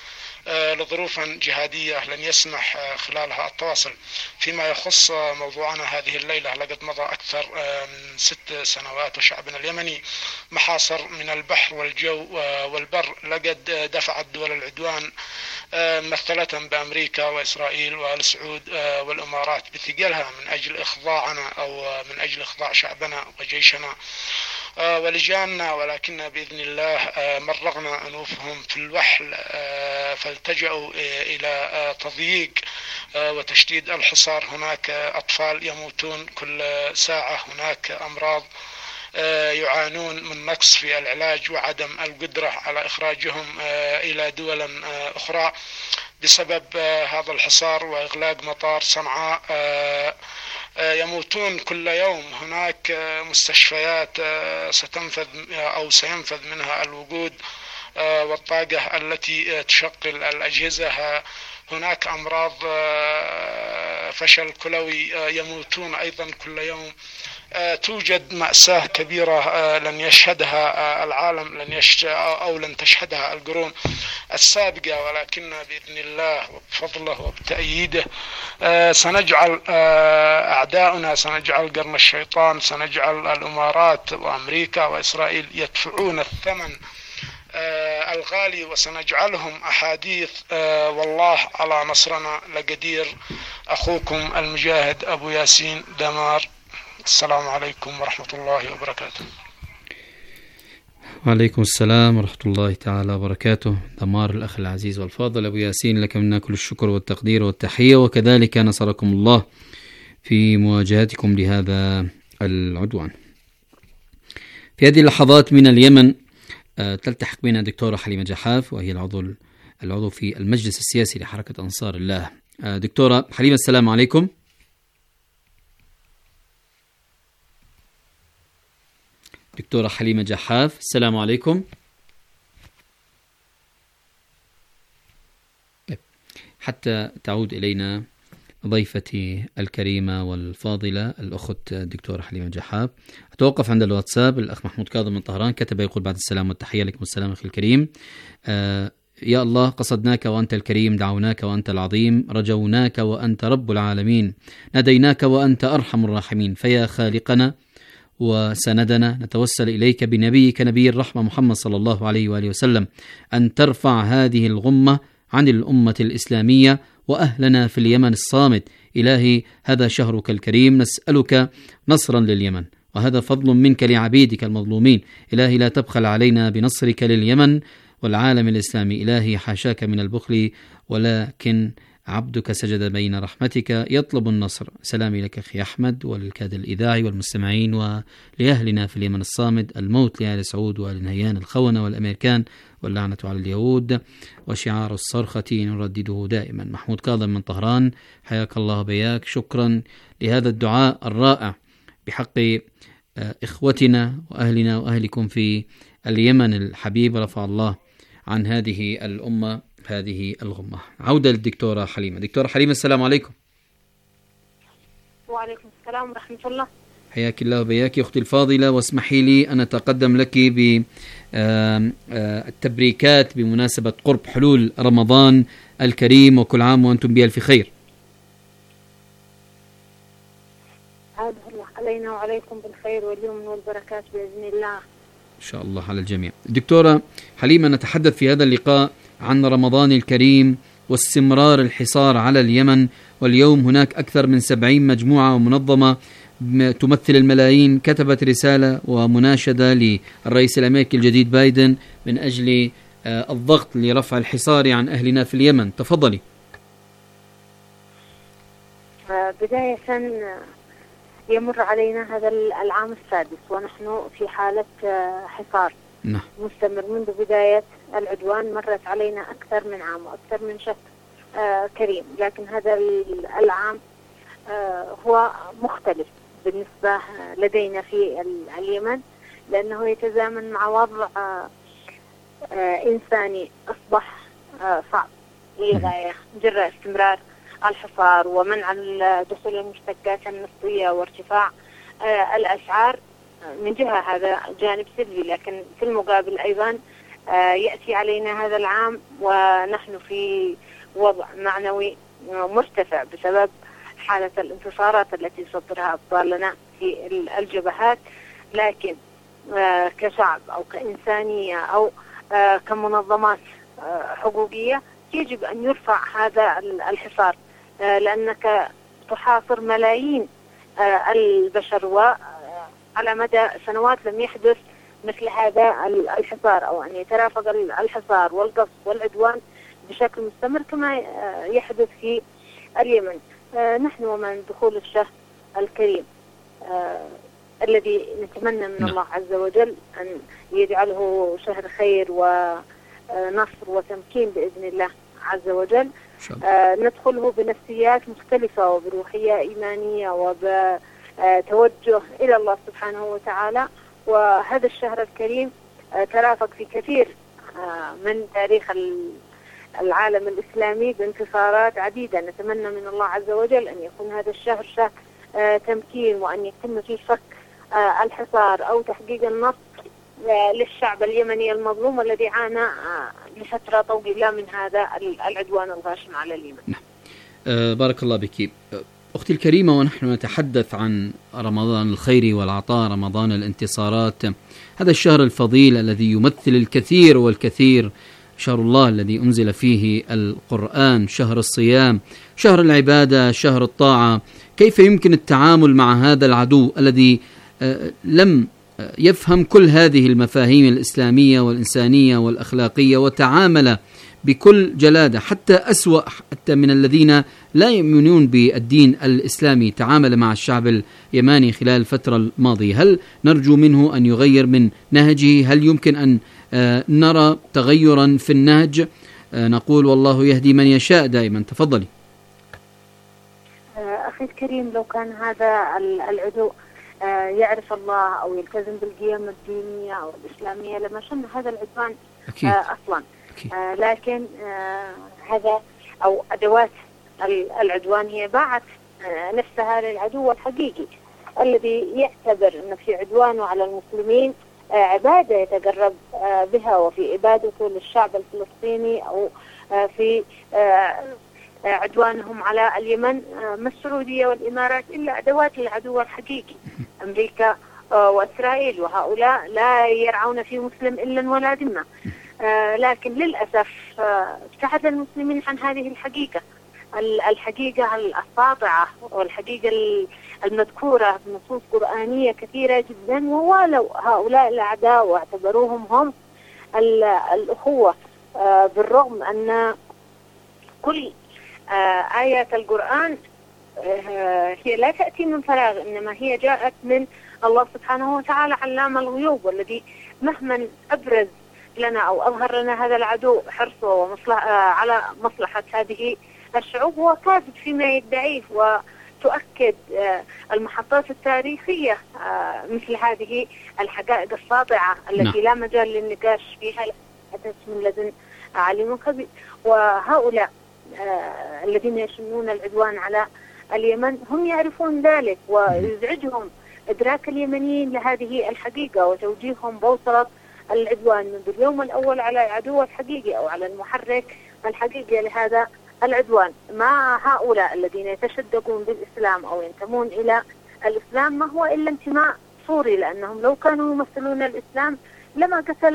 لظروف جهادية لن يسمح خلالها التواصل. فيما يخص موضوعنا هذه الليلة، لقد مضى أكثر من ست سنوات وشعبنا اليمني محاصر من البحر والجو والبر. لقد دفعت دول العدوان ممثلة بأمريكا وإسرائيل والسعود والإمارات بثقلها من أجل إخضاعنا أو من أجل إخضاع شعبنا وجيشنا ولجاننا، ولكن بإذن الله مرغنا أنوفهم في الوحل فالتجأوا إلى تضييق وتشديد الحصار. هناك أطفال يموتون كل ساعة، هناك أمراض يعانون من نقص في العلاج وعدم القدرة على إخراجهم إلى دول أخرى بسبب هذا الحصار وإغلاق مطار صنعاء. يموتون كل يوم. هناك مستشفيات ستنفذ أو سينفذ منها الوقود والطاقة التي تشغل الأجهزة. هناك أمراض فشل كلوي يموتون أيضا كل يوم. توجد مأساة كبيرة لن يشهدها العالم لن يشهد أو لن تشهدها القرون السابقة، ولكن بإذن الله وبفضله وبتأييده سنجعل أعداؤنا، سنجعل قرن الشيطان، سنجعل الإمارات وأمريكا وإسرائيل يدفعون الثمن الغالي، وسنجعلهم أحاديث. والله على نصرنا لقدير. أخوكم المجاهد أبو ياسين دمار. السلام عليكم ورحمة الله وبركاته. وعليكم السلام ورحمة الله تعالى وبركاته. دمار الأخ العزيز والفاضل أبو ياسين، لك منا كل الشكر والتقدير والتحية، وكذلك نصركم الله في مواجهتكم لهذا العدوان. في هذه اللحظات من اليمن تلتحق بنا دكتورة حليمة جحاف، وهي العضو العضو في المجلس السياسي لحركة أنصار الله. دكتورة حليمة، السلام عليكم. دكتورة حليمة جحاف، السلام عليكم. حتى تعود إلينا ضيفتي الكريمة والفاضلة الأخت الدكتورة حليمة جحاف، أتوقف عند الواتساب. الأخ محمود كاظم من طهران كتب يقول: بعد السلام والتحية لكم. السلام أخي الكريم. آه يا الله، قصدناك وأنت الكريم، دعوناك وأنت العظيم، رجوناك وأنت رب العالمين، ناديناك وأنت أرحم الراحمين، فيا خالقنا وسندنا نتوسل إليك بنبيك نبي الرحمة محمد صلى الله عليه وآله وسلم أن ترفع هذه الغمة عن الأمة الإسلامية وأهلنا في اليمن الصامت. إلهي، هذا شهرك الكريم، نسألك نصرا لليمن، وهذا فضل منك لعبيدك المظلومين. إلهي، لا تبخل علينا بنصرك لليمن والعالم الإسلامي. إلهي، حاشاك من البخل، ولكن عبدك سجد بين رحمتك يطلب النصر. سلامي لك أخي أحمد وللكاد الإذاعي والمستمعين ولأهلنا في اليمن الصامد. الموت لآل سعود وآل نهيان الخونة والأمريكان، واللعنة على اليهود، وشعار الصرخة نردده دائما. محمود كاظم من طهران، حياك الله بياك، شكرا لهذا الدعاء الرائع بحق إخوتنا وأهلنا وأهلكم في اليمن الحبيب. رفع الله عن هذه الأمة هذه الغمة. عودة للدكتورة حليمة. دكتورة حليمة، السلام عليكم. وعليكم السلام ورحمة الله. حياك الله وبياك أختي الفاضلة، واسمحي لي أن أتقدم لك بالتبريكات بمناسبة قرب حلول رمضان الكريم، وكل عام وأنتم بألف خير. عاد الله علينا وعليكم بالخير واليمن والبركات بإذن الله إن شاء الله على الجميع. دكتورة حليمة، نتحدث في هذا اللقاء عن رمضان الكريم واستمرار الحصار على اليمن، واليوم هناك أكثر من سبعين مجموعة ومنظمة تمثل الملايين كتبت رسالة ومناشدة للرئيس الأمريكي الجديد بايدن من أجل الضغط لرفع الحصار عن أهلنا في اليمن. تفضلي. بداية يمر علينا هذا العام السادس ونحن في حالة حصار نعم. مستمر منذ بداية العدوان. مرت علينا أكثر من عام وأكثر من شهر آه كريم، لكن هذا العام آه هو مختلف بالنسبة لدينا في اليمن، لأنه يتزامن مع وضع آه آه إنساني أصبح آه صعب للغاية جراء استمرار الحصار ومنع دخول المشتقات النفطية وارتفاع آه الأسعار. من جهة هذا جانب سلبي، لكن في المقابل أيضا يأتي علينا هذا العام ونحن في وضع معنوي مرتفع بسبب حالة الانتصارات التي صدرها أبطالنا في الجبهات، لكن كشعب أو كإنسانية أو كمنظمات حقوقية يجب أن يرفع هذا الحصار، لأنك تحاصر ملايين البشر وعلى مدى سنوات لم يحدث مثل هذا الحصار أو أن يترافق الحصار والقصف والعدوان بشكل مستمر كما يحدث في اليمن. نحن ومن دخول الشهر الكريم الذي نتمنى من الله عز وجل أن يجعله شهر خير ونصر وتمكين بإذن الله عز وجل، ندخله بنفسيات مختلفة وبروحية إيمانية وبتوجه إلى الله سبحانه وتعالى. وهذا الشهر الكريم ترافق في كثير من تاريخ العالم الإسلامي بانتصارات عديدة. نتمنى من الله عز وجل أن يكون هذا الشهر شهر تمكين وأن يتم فيه فك الحصار أو تحقيق النصر للشعب اليمني المظلوم الذي عانى لفترة طويلة من هذا العدوان الغاشم على اليمن. نعم. بارك الله بك أختي الكريمة. ونحن نتحدث عن رمضان الخير والعطاء، رمضان الانتصارات، هذا الشهر الفضيل الذي يمثل الكثير والكثير، شهر الله الذي أنزل فيه القرآن، شهر الصيام، شهر العبادة، شهر الطاعة. كيف يمكن التعامل مع هذا العدو الذي لم يفهم كل هذه المفاهيم الإسلامية والإنسانية والأخلاقية وتعامل بكل جلادة، حتى أسوأ حتى من الذين لا يؤمنون بالدين الإسلامي تعامل مع الشعب اليماني خلال الفترة الماضية؟ هل نرجو منه أن يغير من نهجه؟ هل يمكن أن نرى تغيرا في النهج؟ نقول والله يهدي من يشاء دائما. تفضلي. أخي الكريم، لو كان هذا العدو يعرف الله أو يلتزم بالقيم الدينية أو الإسلامية لما شن هذا العدوان أكيد. أصلا أكيد. لكن هذا أو أدوات العدوان هي باعت نفسها للعدو الحقيقي الذي يعتبر أن في عدوانه على المسلمين عبادة يتقرب بها، وفي عبادته للشعب الفلسطيني أو في عدوانهم على اليمن ما السعودية والإمارات إلا أدوات العدو الحقيقي أمريكا وإسرائيل، وهؤلاء لا يرعون في مسلم إلا ولا ذمة. لكن للأسف ابتعد المسلمين عن هذه الحقيقة الحقيقة الساطعة والحقيقة المذكورة بنصوص قرآنية كثيرة جدا، ووالوا هؤلاء الأعداء واعتبروهم هم الأخوة، بالرغم أن كل آيات القرآن هي لا تأتي من فراغ، إنما هي جاءت من الله سبحانه وتعالى علام الغيوب، والذي مهما أبرز لنا أو أظهر لنا هذا العدو حرصه ومصلحة على مصلحة هذه الشعوب هو كاذب فيما يدعيه، وتؤكد المحطات التاريخية مثل هذه الحقائق الساطعة التي لا مجال للنقاش فيها حدث من لدن عليم خبير. وهؤلاء الذين يشنون العدوان على اليمن هم يعرفون ذلك، ويزعجهم إدراك اليمنيين لهذه الحقيقة وتوجيههم بوصلة العدوان منذ اليوم الأول على العدو الحقيقي أو على المحرك الحقيقي لهذا العدوان. مع هؤلاء الذين يتشدقون بالإسلام أو ينتمون إلى الإسلام ما هو إلا انتماء صوري، لأنهم لو كانوا يمثلون الإسلام لما قتل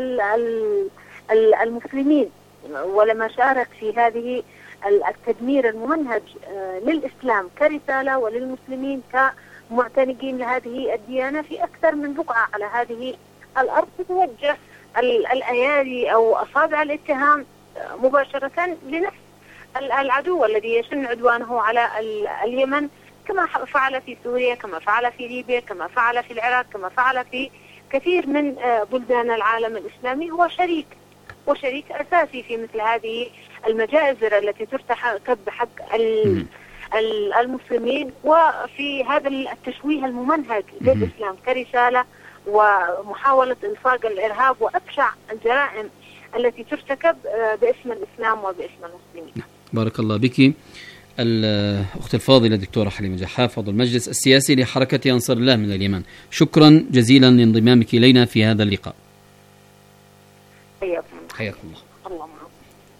المسلمين ولما شارك في هذه التدمير الممنهج للإسلام كرسالة وللمسلمين كمعتنقين لهذه الديانة في أكثر من بقعة على هذه الأرض. تتوجه الأيادي أو أصابع الاتهام مباشرة لنفس العدو الذي يشن عدوانه على اليمن، كما فعل في سوريا، كما فعل في ليبيا، كما فعل في العراق، كما فعل في كثير من بلدان العالم الإسلامي. هو شريك وشريك أساسي في مثل هذه المجازر التي ترتكب بحق المسلمين، وفي هذا التشويه الممنهج للإسلام كرسالة ومحاولة إلصاق الإرهاب وأبشع الجرائم التي ترتكب باسم الإسلام وباسم المسلمين. بارك الله بك. الأخت الفاضلة دكتورة حليمة جحاف، عضو المجلس السياسي لحركة أنصار الله من اليمن، شكرا جزيلا لانضمامك إلينا في هذا اللقاء. حياكم حياكم الله. الله معكم.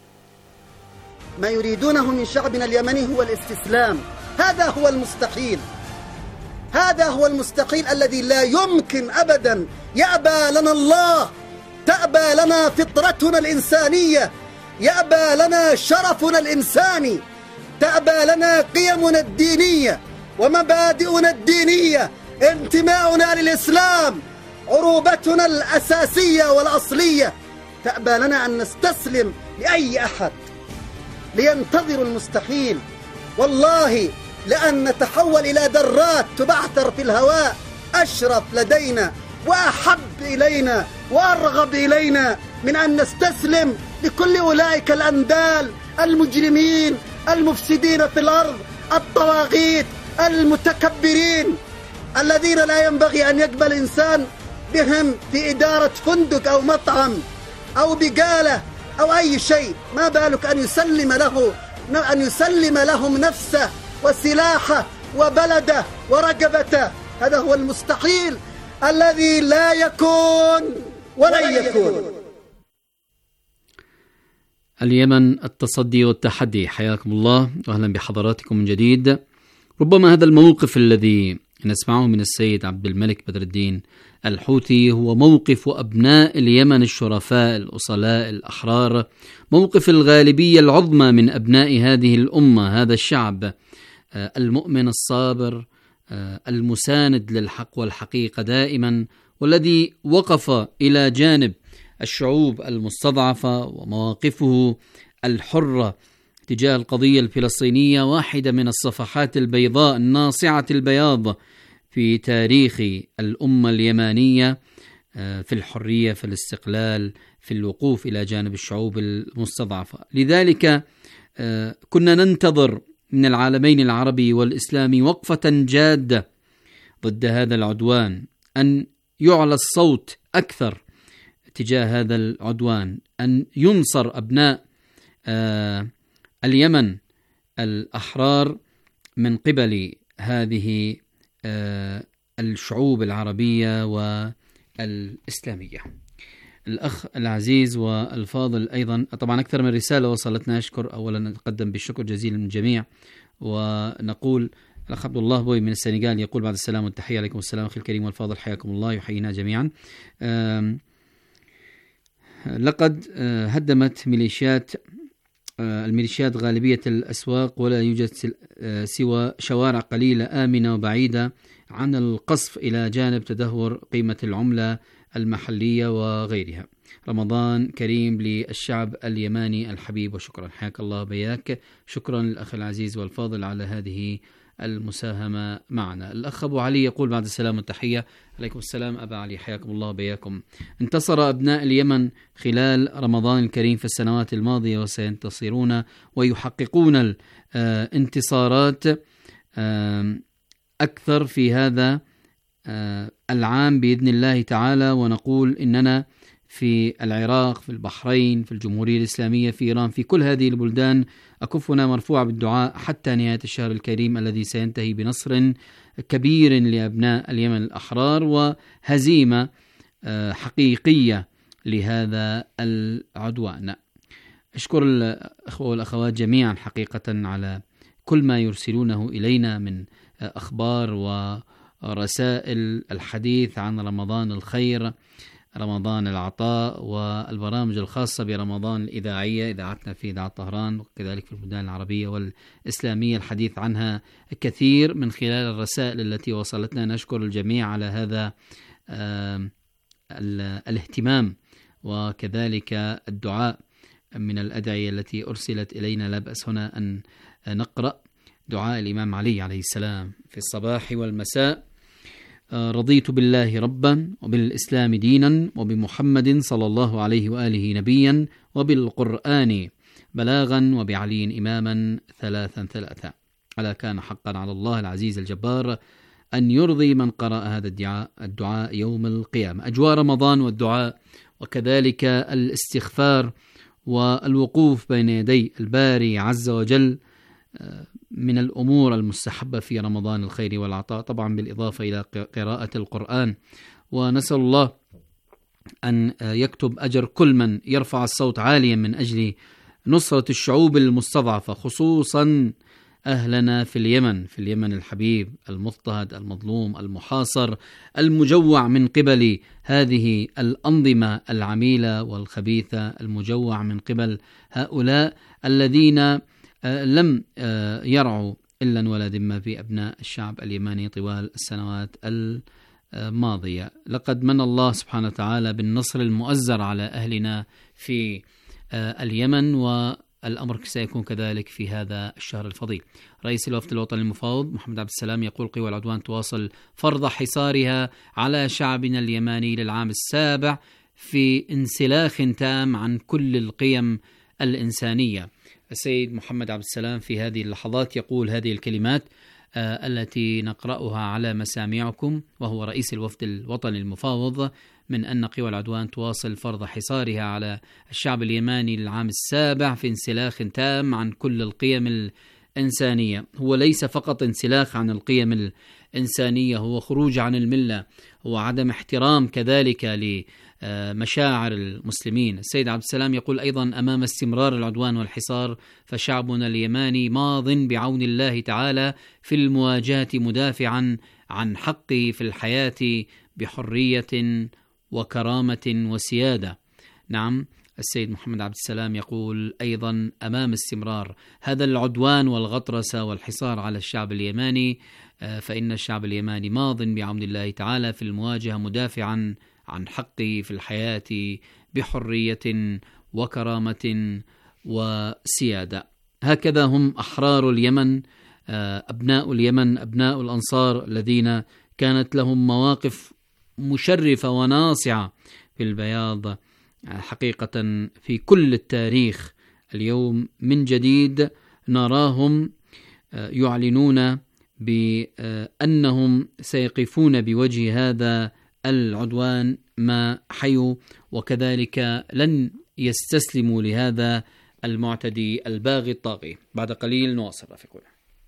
ما يريدونه من شعبنا اليمني هو الاستسلام، هذا هو المستحيل، هذا هو المستحيل الذي لا يمكن أبدا. يأبى لنا الله، تأبى لنا فطرتنا الإنسانية، يأبى لنا شرفنا الإنساني، تأبى لنا قيمنا الدينية ومبادئنا الدينية، انتماؤنا للإسلام، عروبتنا الأساسية والأصلية. تأبى لنا أن نستسلم لأي أحد لينتظر المستحيل. والله لأن نتحول إلى ذرات تبعثر في الهواء أشرف لدينا وأحب إلينا وأرغب إلينا من أن نستسلم لكل أولئك الأندال المجرمين المفسدين في الأرض، الطواغيت المتكبرين الذين لا ينبغي أن يقبل إنسان بهم في إدارة فندق أو مطعم أو بقالة أو أي شيء. ما بالك أن يسلم له أن يسلم لهم نفسه وسلاحه وبلده ورقبته. هذا هو المستحيل الذي لا يكون ولن يكون. اليمن، التصدي والتحدي. حياكم الله وأهلا بحضراتكم من جديد. ربما هذا الموقف الذي نسمعه من السيد عبد الملك بدر الدين الحوثي هو موقف أبناء اليمن الشرفاء الأصلاء الأحرار، موقف الغالبية العظمى من أبناء هذه الأمة، هذا الشعب المؤمن الصابر المساند للحق والحقيقة دائما، والذي وقف إلى جانب الشعوب المستضعفة، ومواقفه الحرة تجاه القضية الفلسطينية واحدة من الصفحات البيضاء الناصعة البياض في تاريخ الأمة اليمانية، في الحرية، في الاستقلال، في الوقوف إلى جانب الشعوب المستضعفة. لذلك كنا ننتظر من العالمين العربي والإسلامي وقفة جادة ضد هذا العدوان، أن يعلى الصوت أكثر تجاه هذا العدوان، أن ينصر أبناء اليمن الأحرار من قبل هذه الشعوب العربية والإسلامية. الأخ العزيز والفاضل أيضا طبعا أكثر من رسالة وصلتنا، أشكر أولا نتقدم بالشكر جزيلا من الجميع، ونقول الأخ عبد الله بوي من السنغال يقول بعد السلام والتحية عليكم السلام أخي الكريم والفاضل، حياكم الله يحيينا جميعا. لقد هدمت ميليشيات الميليشيات غالبية الأسواق، ولا يوجد سوى شوارع قليلة آمنة وبعيدة عن القصف، إلى جانب تدهور قيمة العملة المحلية وغيرها. رمضان كريم للشعب اليماني الحبيب، وشكرا. حياك الله بياك. شكرا للأخ العزيز والفاضل على هذه المساهمة معنا. الأخ أبو علي يقول بعد السلام والتحية عليكم السلام أبا علي، حياكم الله بياكم. انتصر أبناء اليمن خلال رمضان الكريم في السنوات الماضية، وسينتصرون ويحققون الانتصارات أكثر في هذا العام بإذن الله تعالى. ونقول إننا في العراق، في البحرين، في الجمهورية الإسلامية، في إيران، في كل هذه البلدان أكفنا مرفوعة بالدعاء حتى نهاية الشهر الكريم الذي سينتهي بنصر كبير لأبناء اليمن الأحرار، وهزيمة حقيقية لهذا العدوان. أشكر الأخوة والأخوات جميعا حقيقة على كل ما يرسلونه إلينا من أخبار ورسائل الحديث عن رمضان الخير، رمضان العطاء، والبرامج الخاصة برمضان الإذاعية، إذاعتنا في إذاعة طهران وكذلك في البلدان العربية والإسلامية، الحديث عنها كثير من خلال الرسائل التي وصلتنا. نشكر الجميع على هذا الاهتمام، وكذلك الدعاء من الأدعية التي أرسلت إلينا. لا بأس هنا أن نقرأ دعاء الإمام علي عليه السلام في الصباح والمساء: رضيت بالله ربا وبالإسلام دينا وبمحمد صلى الله عليه وآله نبيا وبالقرآن بلاغا وبعلي إماما ثلاثا ثلاثا. ألا كان حقا على الله العزيز الجبار أن يرضي من قرأ هذا الدعاء, الدعاء يوم القيامة. أجواء رمضان والدعاء وكذلك الاستغفار والوقوف بين يدي الباري عز وجل من الأمور المستحبة في رمضان الخير والعطاء، طبعا بالإضافة إلى قراءة القرآن. ونسأل الله أن يكتب أجر كل من يرفع الصوت عاليا من أجل نصرة الشعوب المستضعفة، خصوصا أهلنا في اليمن، في اليمن الحبيب المضطهد المظلوم المحاصر المجوع من قبل هذه الأنظمة العميلة والخبيثة، المجوع من قبل هؤلاء الذين لم يرعوا إلا ولا ذمة بأبناء الشعب اليمني طوال السنوات الماضية. لقد من الله سبحانه وتعالى بالنصر المؤزر على أهلنا في اليمن، والأمر سيكون كذلك في هذا الشهر الفضيل. رئيس الوفد الوطني المفاوض محمد عبد السلام يقول: قوى العدوان تواصل فرض حصارها على شعبنا اليماني للعام السابع في انسلاخ تام عن كل القيم الإنسانية. السيد محمد عبد السلام في هذه اللحظات يقول هذه الكلمات آه التي نقرأها على مسامعكم، وهو رئيس الوفد الوطني المفاوض، من أن قوى العدوان تواصل فرض حصارها على الشعب اليماني للعام السابع في انسلاخ تام عن كل القيم الإنسانية. هو ليس فقط انسلاخ عن القيم الإنسانية، هو خروج عن الملة، هو عدم احترام كذلك لمشاعر المسلمين. السيد عبد السلام يقول أيضا: أمام استمرار العدوان والحصار فشعبنا اليماني ماض بعون الله تعالى في المواجهة مدافعا عن حقه في الحياة بحرية وكرامة وسيادة. نعم، السيد محمد عبد السلام يقول أيضا: أمام استمرار هذا العدوان والغطرسة والحصار على الشعب اليماني فإن الشعب اليماني ماض بعون الله تعالى في المواجهة مدافعا عن حقه في الحياة بحرية وكرامة وسيادة. هكذا هم أحرار اليمن، أبناء اليمن، أبناء الأنصار الذين كانت لهم مواقف مشرفة وناصعة في البياض حقيقة في كل التاريخ. اليوم من جديد نراهم يعلنون بأنهم سيقفون بوجه هذا العدوان ما حيوا، وكذلك لن يستسلموا لهذا المعتدي الباغي الطاغي. بعد قليل نواصل رفيقنا.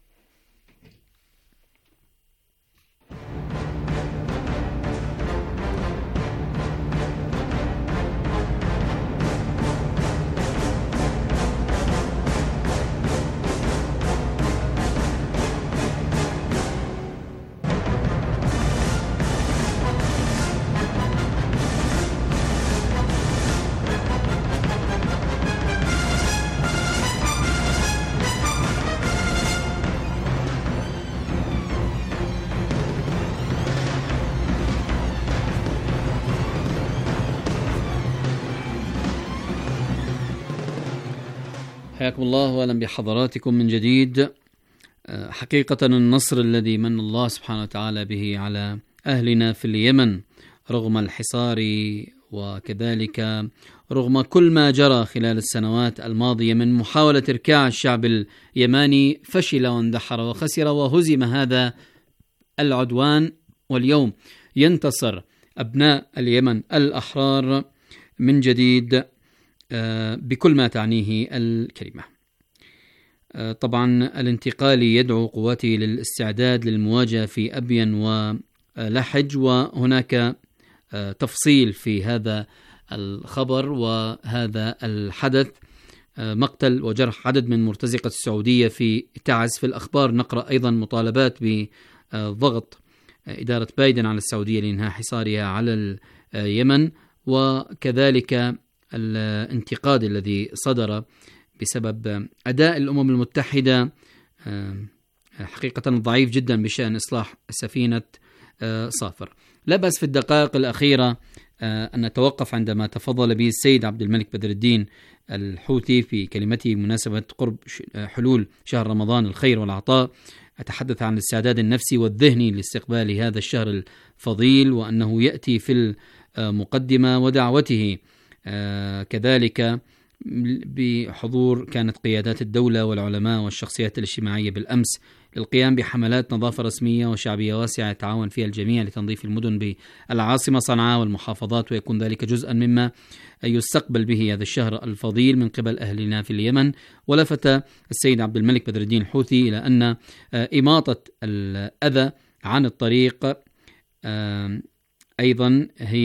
حياكم الله وأهلا بحضراتكم من جديد. حقيقة النصر الذي من الله سبحانه وتعالى به على أهلنا في اليمن رغم الحصار وكذلك رغم كل ما جرى خلال السنوات الماضية من محاولة إركاع الشعب اليماني، فشل واندحر وخسر وهزم هذا العدوان، واليوم ينتصر أبناء اليمن الأحرار من جديد بكل ما تعنيه الكلمة. طبعا الانتقالي يدعو قواته للاستعداد للمواجهة في أبين ولحج، وهناك تفصيل في هذا الخبر وهذا الحدث. مقتل وجرح عدد من مرتزقة السعودية في تعز. في الأخبار نقرأ أيضا مطالبات بضغط إدارة بايدن على السعودية لإنهاء حصارها على اليمن، وكذلك الانتقاد الذي صدر بسبب أداء الأمم المتحدة حقيقة ضعيف جدا بشأن إصلاح سفينة صافر. لا بأس في الدقائق الأخيرة أن نتوقف عندما تفضل به السيد عبد الملك بدر الدين الحوثي في كلمته بمناسبة قرب حلول شهر رمضان الخير والعطاء. أتحدث عن الاستعداد النفسي والذهني لاستقبال هذا الشهر الفضيل، وأنه يأتي في المقدمة ودعوته آه كذلك بحضور كانت قيادات الدولة والعلماء والشخصيات الاجتماعية بالأمس للقيام بحملات نظافة رسمية وشعبية واسعة يتعاون فيها الجميع لتنظيف المدن بالعاصمة صنعاء والمحافظات، ويكون ذلك جزءا مما يستقبل به هذا الشهر الفضيل من قبل أهلنا في اليمن. ولفت السيد عبد الملك بدر الدين الحوثي إلى أن إماطة الأذى عن الطريق أيضا هي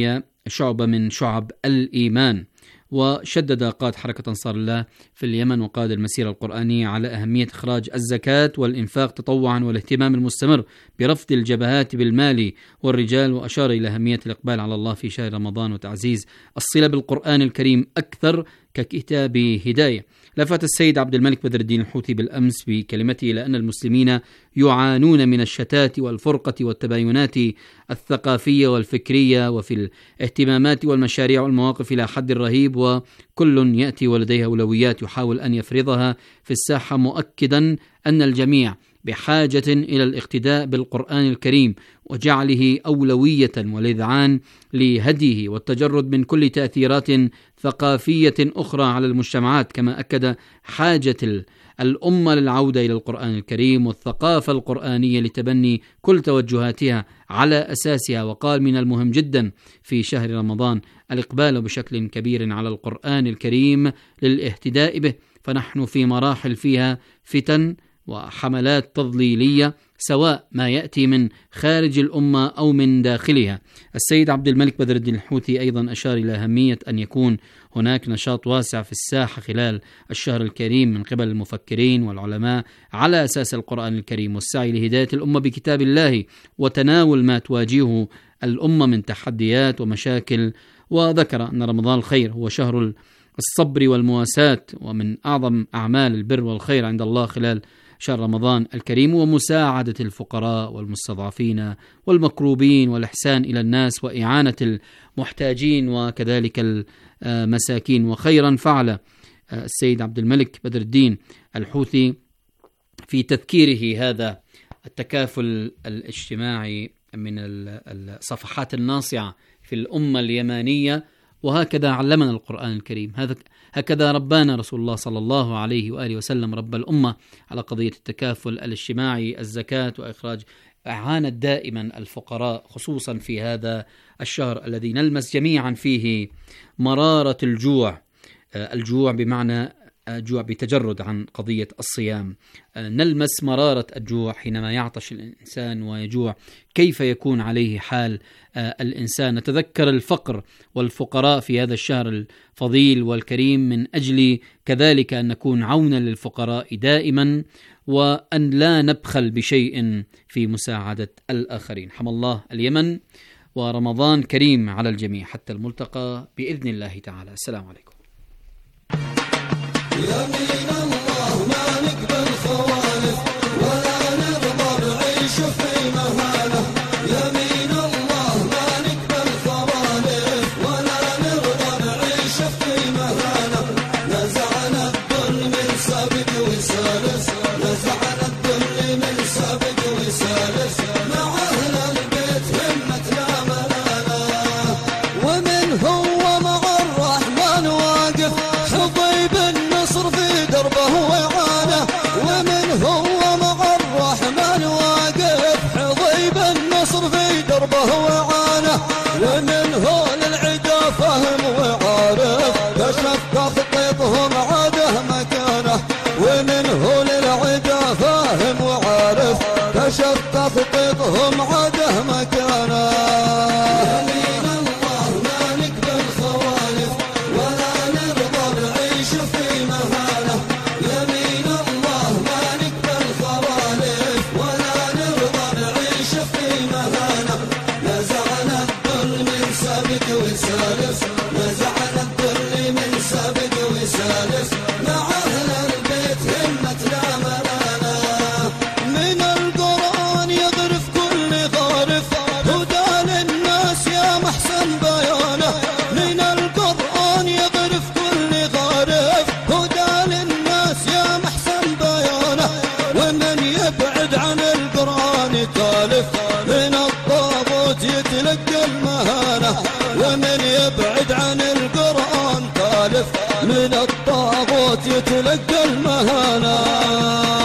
شعبة من شعب الإيمان. وشدد قائد حركة أنصار الله في اليمن وقائد المسيرة القرآنية على أهمية إخراج الزكاة والإنفاق تطوعا والاهتمام المستمر برفض الجبهات بالمال والرجال، وأشار إلى أهمية الإقبال على الله في شهر رمضان وتعزيز الصلة بالقرآن الكريم أكثر ككتاب هداية. لفت السيد عبد الملك بدر الدين الحوثي بالأمس بكلمته إلى أن المسلمين يعانون من الشتات والفرقة والتباينات الثقافية والفكرية وفي الاهتمامات والمشاريع والمواقف إلى حد رهيب، وكل يأتي ولديه أولويات يحاول أن يفرضها في الساحة، مؤكدا أن الجميع بحاجة إلى الاقتداء بالقرآن الكريم وجعله أولوية والإذعان لهديه والتجرد من كل تأثيرات ثقافية أخرى على المجتمعات. كما أكد حاجة الأمة للعودة إلى القرآن الكريم والثقافة القرآنية لتبني كل توجهاتها على أساسها، وقال من المهم جدا في شهر رمضان الإقبال بشكل كبير على القرآن الكريم للاهتداء به، فنحن في مراحل فيها فتن وحملات تضليلية سواء ما يأتي من خارج الأمة أو من داخلها. السيد عبد الملك بدر الدين الحوثي أيضا أشار إلى أهمية أن يكون هناك نشاط واسع في الساحة خلال الشهر الكريم من قبل المفكرين والعلماء على أساس القرآن الكريم، والسعي لهداية الأمة بكتاب الله وتناول ما تواجهه الأمة من تحديات ومشاكل. وذكر أن رمضان الخير هو شهر الصبر والمواساة، ومن أعظم أعمال البر والخير عند الله خلال شهر رمضان الكريم ومساعدة الفقراء والمستضعفين والمكروبين والإحسان إلى الناس وإعانة المحتاجين وكذلك المساكين. وخيرا فعل السيد عبد الملك بدر الدين الحوثي في تذكيره هذا التكافل الاجتماعي من الصفحات الناصعة في الأمة اليمانية، وهكذا علمنا القرآن الكريم، هذا هكذا ربانا رسول الله صلى الله عليه وآله وسلم رب الأمة على قضية التكافل الاجتماعي، الزكاة وإخراج إعانة دائما الفقراء، خصوصا في هذا الشهر الذي نلمس جميعا فيه مرارة الجوع، الجوع بمعنى جوع بتجرد عن قضية الصيام. نلمس مرارة الجوع حينما يعطش الإنسان ويجوع، كيف يكون عليه حال الإنسان. نتذكر الفقر والفقراء في هذا الشهر الفضيل والكريم من أجل كذلك أن نكون عونا للفقراء دائما، وأن لا نبخل بشيء في مساعدة الآخرين. حمى الله اليمن، ورمضان كريم على الجميع حتى الملتقى بإذن الله تعالى. السلام عليكم. يمين الله ما نقبل خوالف ولا نرضى بعيش في مهانة. يمين الله ما نقبل خوالف ولا نرضى بعيش في مهانة. نزعنا الظل من سابق وسالس، نزعنا الظل من سابق وسالس، مع أهل البيت همتنا ملانا. ومن هو مع الرحمن واقف حضيب النصر في دربه وعانه. ومن هو مع الرحمن واقف حضيب النصر في دربه وعانه. ومن هو للعدا فهم وعارف كشف تخطيطهم عاده مكانه. ومن هو للعدا فهم وعارف كشف تخطيطهم عاده مكانه. يمين الله ما نقبل خوالف ولا نرضى بعيش في مهانة. يمين الله ما نقبل خوالف ولا نرضى بعيش في مهانة. نزعنا الظل من سابق وسالف، نزعنا الظل من سابق وسالف، مع أهل البيت همتنا ملانا. من القرآن يغرف كل غارف هدى للناس يا محسن بيانه. من القرآن يغرف كل غارف هدى للناس يا محسن بيانه. ومن يبعد عن القرآن تالف من الطاغوت يتلقى المهانة. ومن يبعد عن القرآن تالف من الطاغوت يتلقى المهانة.